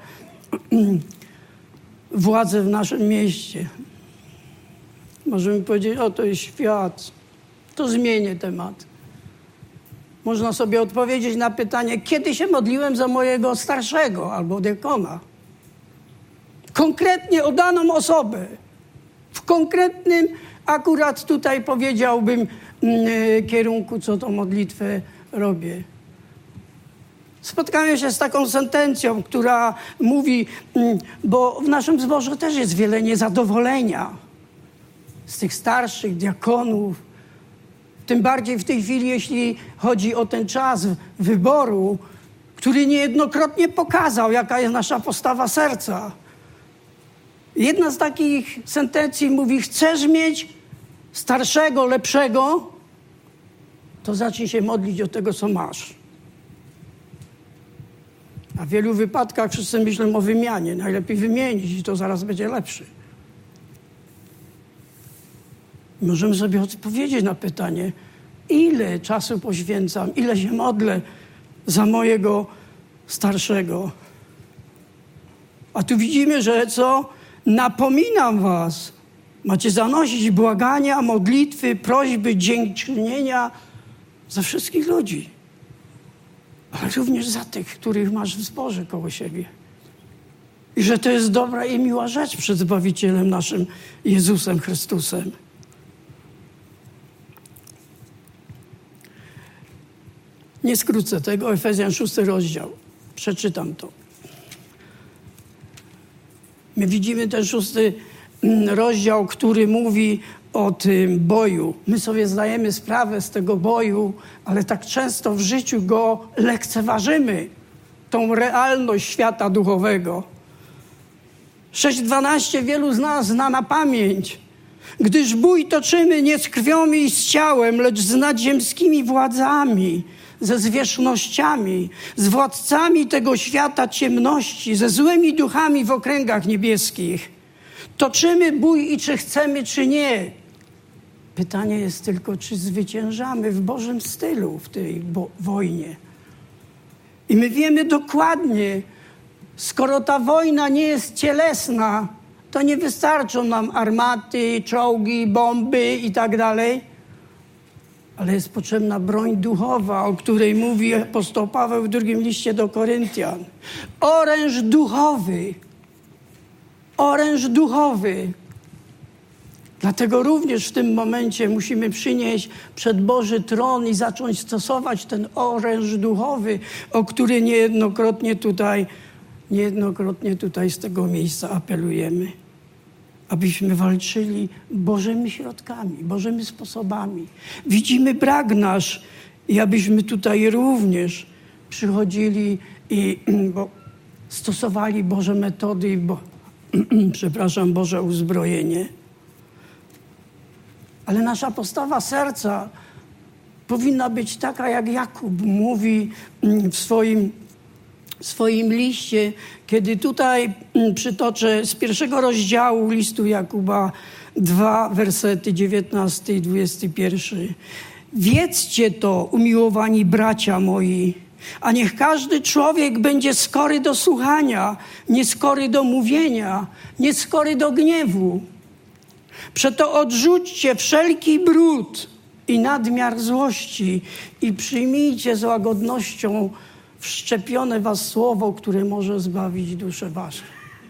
A: władzę w naszym mieście? Możemy powiedzieć, o to jest świat. To zmienię temat. Można sobie odpowiedzieć na pytanie, kiedy się modliłem za mojego starszego albo diakona? Konkretnie o daną osobę. W konkretnym, akurat tutaj powiedziałbym, yy, kierunku, co tą modlitwę robię. Spotkałem się z taką sentencją, która mówi, yy, bo w naszym zborze też jest wiele niezadowolenia z tych starszych diakonów. Tym bardziej w tej chwili, jeśli chodzi o ten czas wyboru, który niejednokrotnie pokazał, jaka jest nasza postawa serca. Jedna z takich sentencji mówi, chcesz mieć starszego, lepszego, to zacznij się modlić o tego, co masz. A w wielu wypadkach wszyscy myślą o wymianie. Najlepiej wymienić i to zaraz będzie lepszy. Możemy sobie odpowiedzieć na pytanie, ile czasu poświęcam, ile się modlę za mojego starszego. A tu widzimy, że co? Napominam was. Macie zanosić błagania, modlitwy, prośby, dziękczynienia za wszystkich ludzi. Ale również za tych, których masz w zborze koło siebie. I że to jest dobra i miła rzecz przed Zbawicielem naszym Jezusem Chrystusem. Nie skrócę tego, Efezjan szósty rozdział. Przeczytam to. My widzimy ten szósty rozdział, który mówi o tym boju. My sobie zdajemy sprawę z tego boju, ale tak często w życiu go lekceważymy. Tą realność świata duchowego. sześć dwanaście wielu z nas zna na pamięć. Gdyż bój toczymy nie z krwią i z ciałem, lecz z nadziemskimi władzami, ze zwierzchnościami, z władcami tego świata ciemności, ze złymi duchami w okręgach niebieskich. Toczymy bój i czy chcemy, czy nie. Pytanie jest tylko, czy zwyciężamy w Bożym stylu w tej bo- wojnie. I my wiemy dokładnie, skoro ta wojna nie jest cielesna, to nie wystarczą nam armaty, czołgi, bomby i tak dalej. Ale jest potrzebna broń duchowa, o której mówi apostoł Paweł w drugim liście do Koryntian. Oręż duchowy. Oręż duchowy. Dlatego również w tym momencie musimy przynieść przed Boży tron i zacząć stosować ten oręż duchowy, o który niejednokrotnie tutaj, niejednokrotnie tutaj z tego miejsca apelujemy. Abyśmy walczyli Bożymi środkami, Bożymi sposobami. Widzimy brak nasz i abyśmy tutaj również przychodzili i bo, stosowali Boże metody i bo, przepraszam, Boże uzbrojenie. Ale nasza postawa serca powinna być taka, jak Jakub mówi w swoim, w swoim liście, kiedy tutaj przytoczę z pierwszego rozdziału listu Jakuba dwa, wersety dziewiętnasty i dwudziesty pierwszy. Wiedzcie to, umiłowani bracia moi, a niech każdy człowiek będzie skory do słuchania, nieskory do mówienia, nieskory do gniewu. Przeto odrzućcie wszelki brud i nadmiar złości i przyjmijcie z łagodnością wszczepione was słowo, które może zbawić duszę waszą.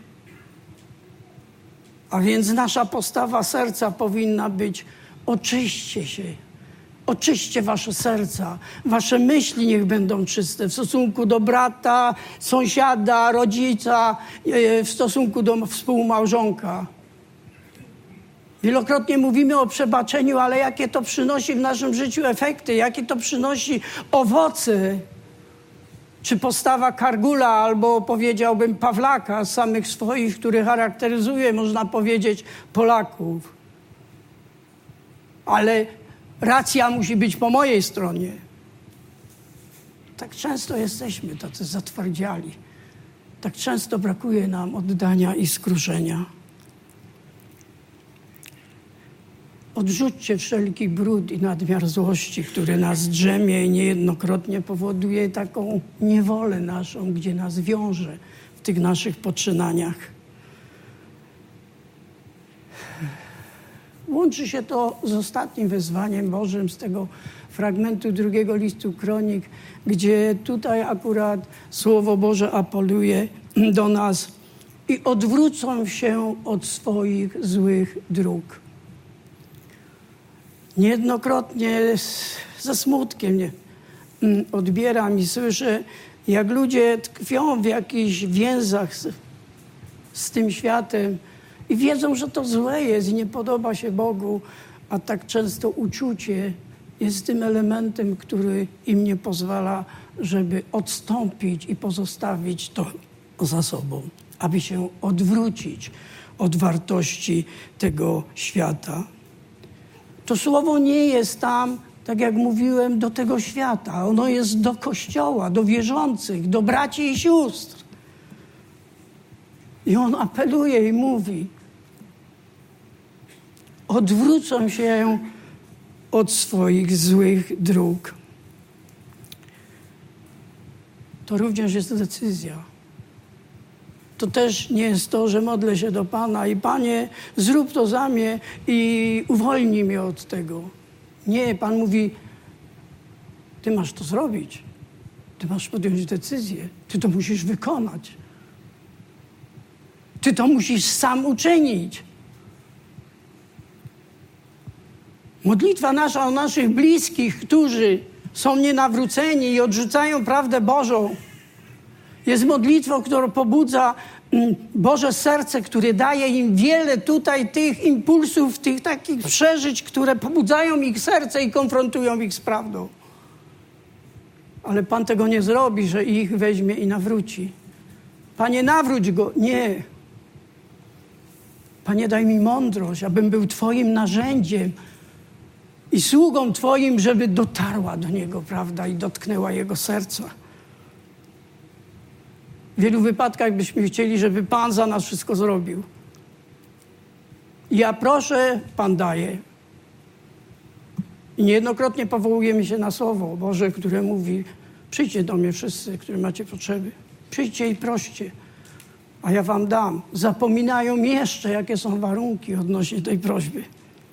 A: A więc nasza postawa serca powinna być: oczyśćcie się, oczyśćcie wasze serca, wasze myśli niech będą czyste w stosunku do brata, sąsiada, rodzica, w stosunku do współmałżonka. Wielokrotnie mówimy o przebaczeniu, ale jakie to przynosi w naszym życiu efekty, jakie to przynosi owoce. Czy postawa Kargula, albo powiedziałbym Pawlaka, z samych swoich, który charakteryzuje, można powiedzieć, Polaków. Ale racja musi być po mojej stronie. Tak często jesteśmy tacy zatwardziali. Tak często brakuje nam oddania i skruszenia. Odrzućcie wszelki brud i nadmiar złości, który nas drzemie i niejednokrotnie powoduje taką niewolę naszą, gdzie nas wiąże w tych naszych poczynaniach. Łączy się to z ostatnim wezwaniem Bożym, z tego fragmentu drugiego listu Kronik, gdzie tutaj akurat Słowo Boże apeluje do nas: i odwrócą się od swoich złych dróg. Niejednokrotnie ze smutkiem nie, odbieram i słyszę, jak ludzie tkwią w jakichś więzach z, z tym światem i wiedzą, że to złe jest i nie podoba się Bogu, a tak często uczucie jest tym elementem, który im nie pozwala, żeby odstąpić i pozostawić to za sobą, aby się odwrócić od wartości tego świata. To słowo nie jest tam, tak jak mówiłem, do tego świata. Ono jest do Kościoła, do wierzących, do braci i sióstr. I on apeluje i mówi: odwrócą się od swoich złych dróg. To również jest decyzja. To też nie jest to, że modlę się do Pana i Panie, zrób to za mnie i uwolnij mnie od tego. Nie, Pan mówi: ty masz to zrobić. Ty masz podjąć decyzję. Ty to musisz wykonać. Ty to musisz sam uczynić. Modlitwa nasza o naszych bliskich, którzy są nienawróceni i odrzucają prawdę Bożą, jest modlitwą, która pobudza Boże serce, które daje im wiele tutaj tych impulsów, tych takich przeżyć, które pobudzają ich serce i konfrontują ich z prawdą. Ale Pan tego nie zrobi, że ich weźmie i nawróci. Panie, nawróć go. Nie. Panie, daj mi mądrość, abym był Twoim narzędziem i sługą Twoim, żeby dotarła do niego prawda i dotknęła jego serca. W wielu wypadkach byśmy chcieli, żeby Pan za nas wszystko zrobił. Ja proszę, Pan daje. I niejednokrotnie powołujemy się na Słowo Boże, które mówi: przyjdźcie do mnie wszyscy, którzy macie potrzeby. Przyjdźcie i proście, a ja wam dam. Zapominają jeszcze, jakie są warunki odnośnie tej prośby.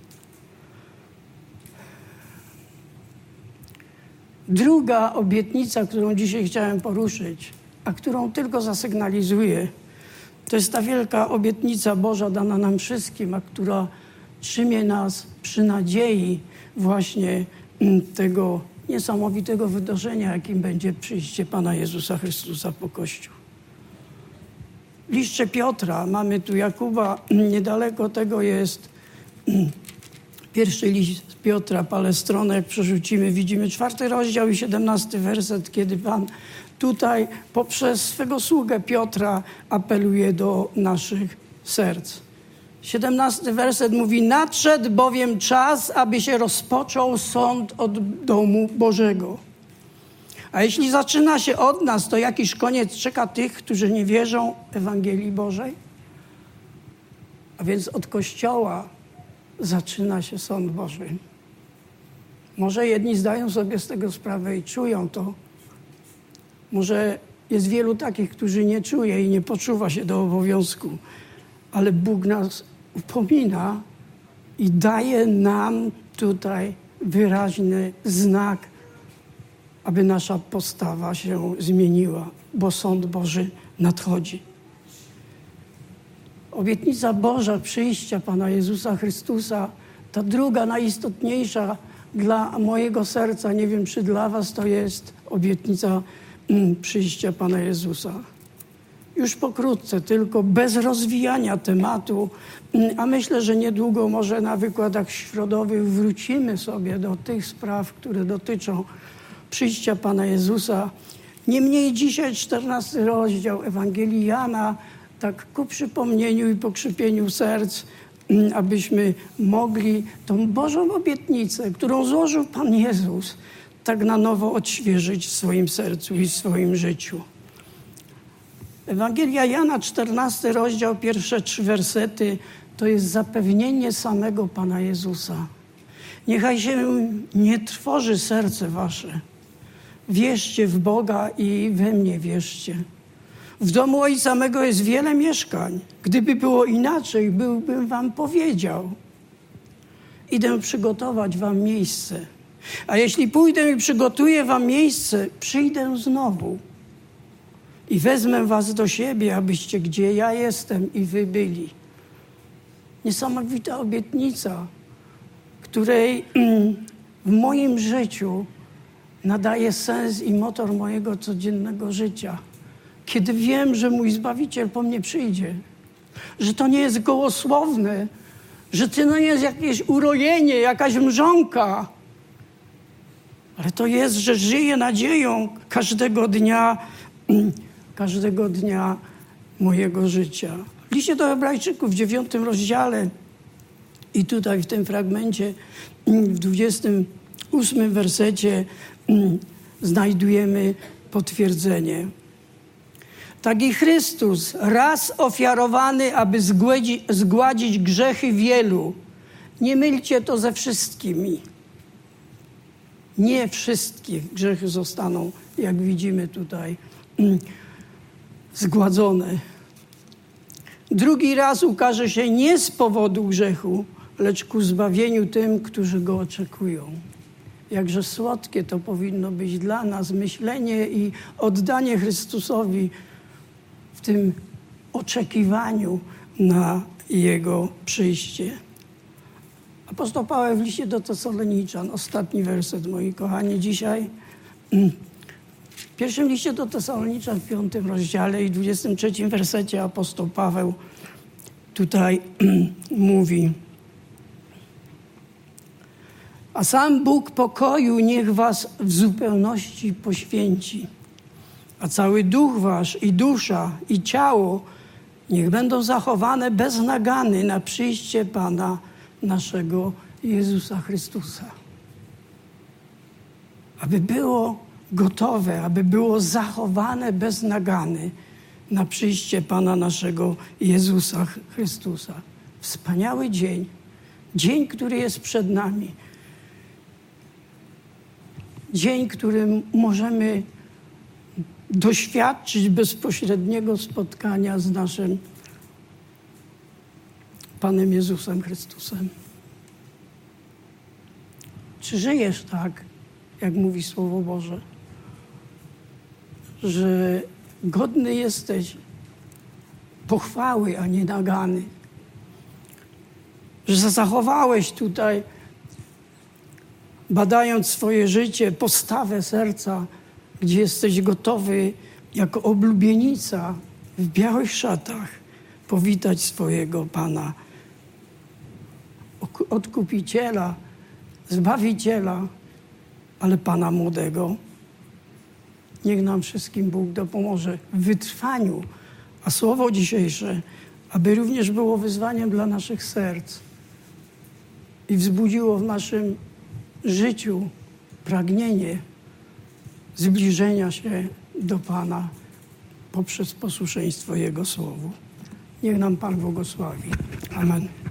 A: Druga obietnica, którą dzisiaj chciałem poruszyć, a którą tylko zasygnalizuję, to jest ta wielka obietnica Boża dana nam wszystkim, a która trzymie nas przy nadziei właśnie tego niesamowitego wydarzenia, jakim będzie przyjście Pana Jezusa Chrystusa po Kościół. W liście Piotra, mamy tu Jakuba, niedaleko tego jest pierwszy list Piotra, parę stron, jak przerzucimy, widzimy czwarty rozdział i siedemnasty werset, kiedy Pan tutaj poprzez swego sługę Piotra apeluje do naszych serc. Siedemnasty werset mówi: nadszedł bowiem czas, aby się rozpoczął sąd od domu Bożego. A jeśli zaczyna się od nas, to jakiż koniec czeka tych, którzy nie wierzą Ewangelii Bożej? A więc od Kościoła zaczyna się sąd Boży. Może jedni zdają sobie z tego sprawę i czują to. Może jest wielu takich, którzy nie czuje i nie poczuwa się do obowiązku. Ale Bóg nas upomina i daje nam tutaj wyraźny znak, aby nasza postawa się zmieniła, bo sąd Boży nadchodzi. Obietnica Boża przyjścia Pana Jezusa Chrystusa, ta druga, najistotniejsza dla mojego serca, nie wiem, czy dla was to jest obietnica mm, przyjścia Pana Jezusa. Już pokrótce, tylko bez rozwijania tematu, a myślę, że niedługo może na wykładach środowych wrócimy sobie do tych spraw, które dotyczą przyjścia Pana Jezusa. Niemniej dzisiaj czternasty rozdział Ewangelii Jana, tak ku przypomnieniu i pokrzepieniu serc, abyśmy mogli tą Bożą obietnicę, którą złożył Pan Jezus, tak na nowo odświeżyć w swoim sercu i w swoim życiu. Ewangelia Jana, czternasty rozdział, pierwsze trzy wersety, to jest zapewnienie samego Pana Jezusa. Niechaj się nie trwoży serce wasze. Wierzcie w Boga i we mnie wierzcie. W domu Ojca mego jest wiele mieszkań. Gdyby było inaczej, byłbym wam powiedział. Idę przygotować wam miejsce. A jeśli pójdę i przygotuję wam miejsce, przyjdę znowu i wezmę was do siebie, abyście gdzie ja jestem i wy byli. Niesamowita obietnica, której w moim życiu nadaje sens i motor mojego codziennego życia. Kiedy wiem, że mój Zbawiciel po mnie przyjdzie, że to nie jest gołosłowne, że to nie jest jakieś urojenie, jakaś mrzonka, ale to jest, że żyję nadzieją każdego dnia, każdego dnia mojego życia. W liście do Hebrajczyków w dziewiątym rozdziale i tutaj w tym fragmencie, w dwudziestym ósmym wersecie znajdujemy potwierdzenie. Tak i Chrystus, raz ofiarowany, aby zgładzić, zgładzić grzechy wielu. Nie mylcie to ze wszystkimi. Nie wszystkie grzechy zostaną, jak widzimy tutaj, zgładzone. Drugi raz ukaże się nie z powodu grzechu, lecz ku zbawieniu tym, którzy go oczekują. Jakże słodkie to powinno być dla nas myślenie i oddanie Chrystusowi w tym oczekiwaniu na Jego przyjście. Apostoł Paweł w liście do Tesaloniczan, ostatni werset, moi kochani, dzisiaj. W pierwszym liście do Tesaloniczan, w piątym rozdziale i dwudziestym trzecim wersecie apostoł Paweł tutaj mówi: a sam Bóg pokoju niech was w zupełności poświęci, a cały duch wasz i dusza i ciało niech będą zachowane bez nagany na przyjście Pana naszego Jezusa Chrystusa. Aby było gotowe, aby było zachowane bez nagany na przyjście Pana naszego Jezusa Chrystusa. Wspaniały dzień, dzień, który jest przed nami. Dzień, którym możemy doświadczyć bezpośredniego spotkania z naszym Panem Jezusem Chrystusem. Czy żyjesz tak, jak mówi Słowo Boże, że godny jesteś pochwały, a nie nagany? Że zachowałeś tutaj, badając swoje życie, postawę serca, gdzie jesteś gotowy jako oblubienica w białych szatach powitać swojego Pana, Odkupiciela, Zbawiciela, ale Pana młodego. Niech nam wszystkim Bóg dopomoże w wytrwaniu, a słowo dzisiejsze, aby również było wyzwaniem dla naszych serc i wzbudziło w naszym życiu pragnienie zbliżenia się do Pana poprzez posłuszeństwo Jego Słowu. Niech nam Pan błogosławi. Amen.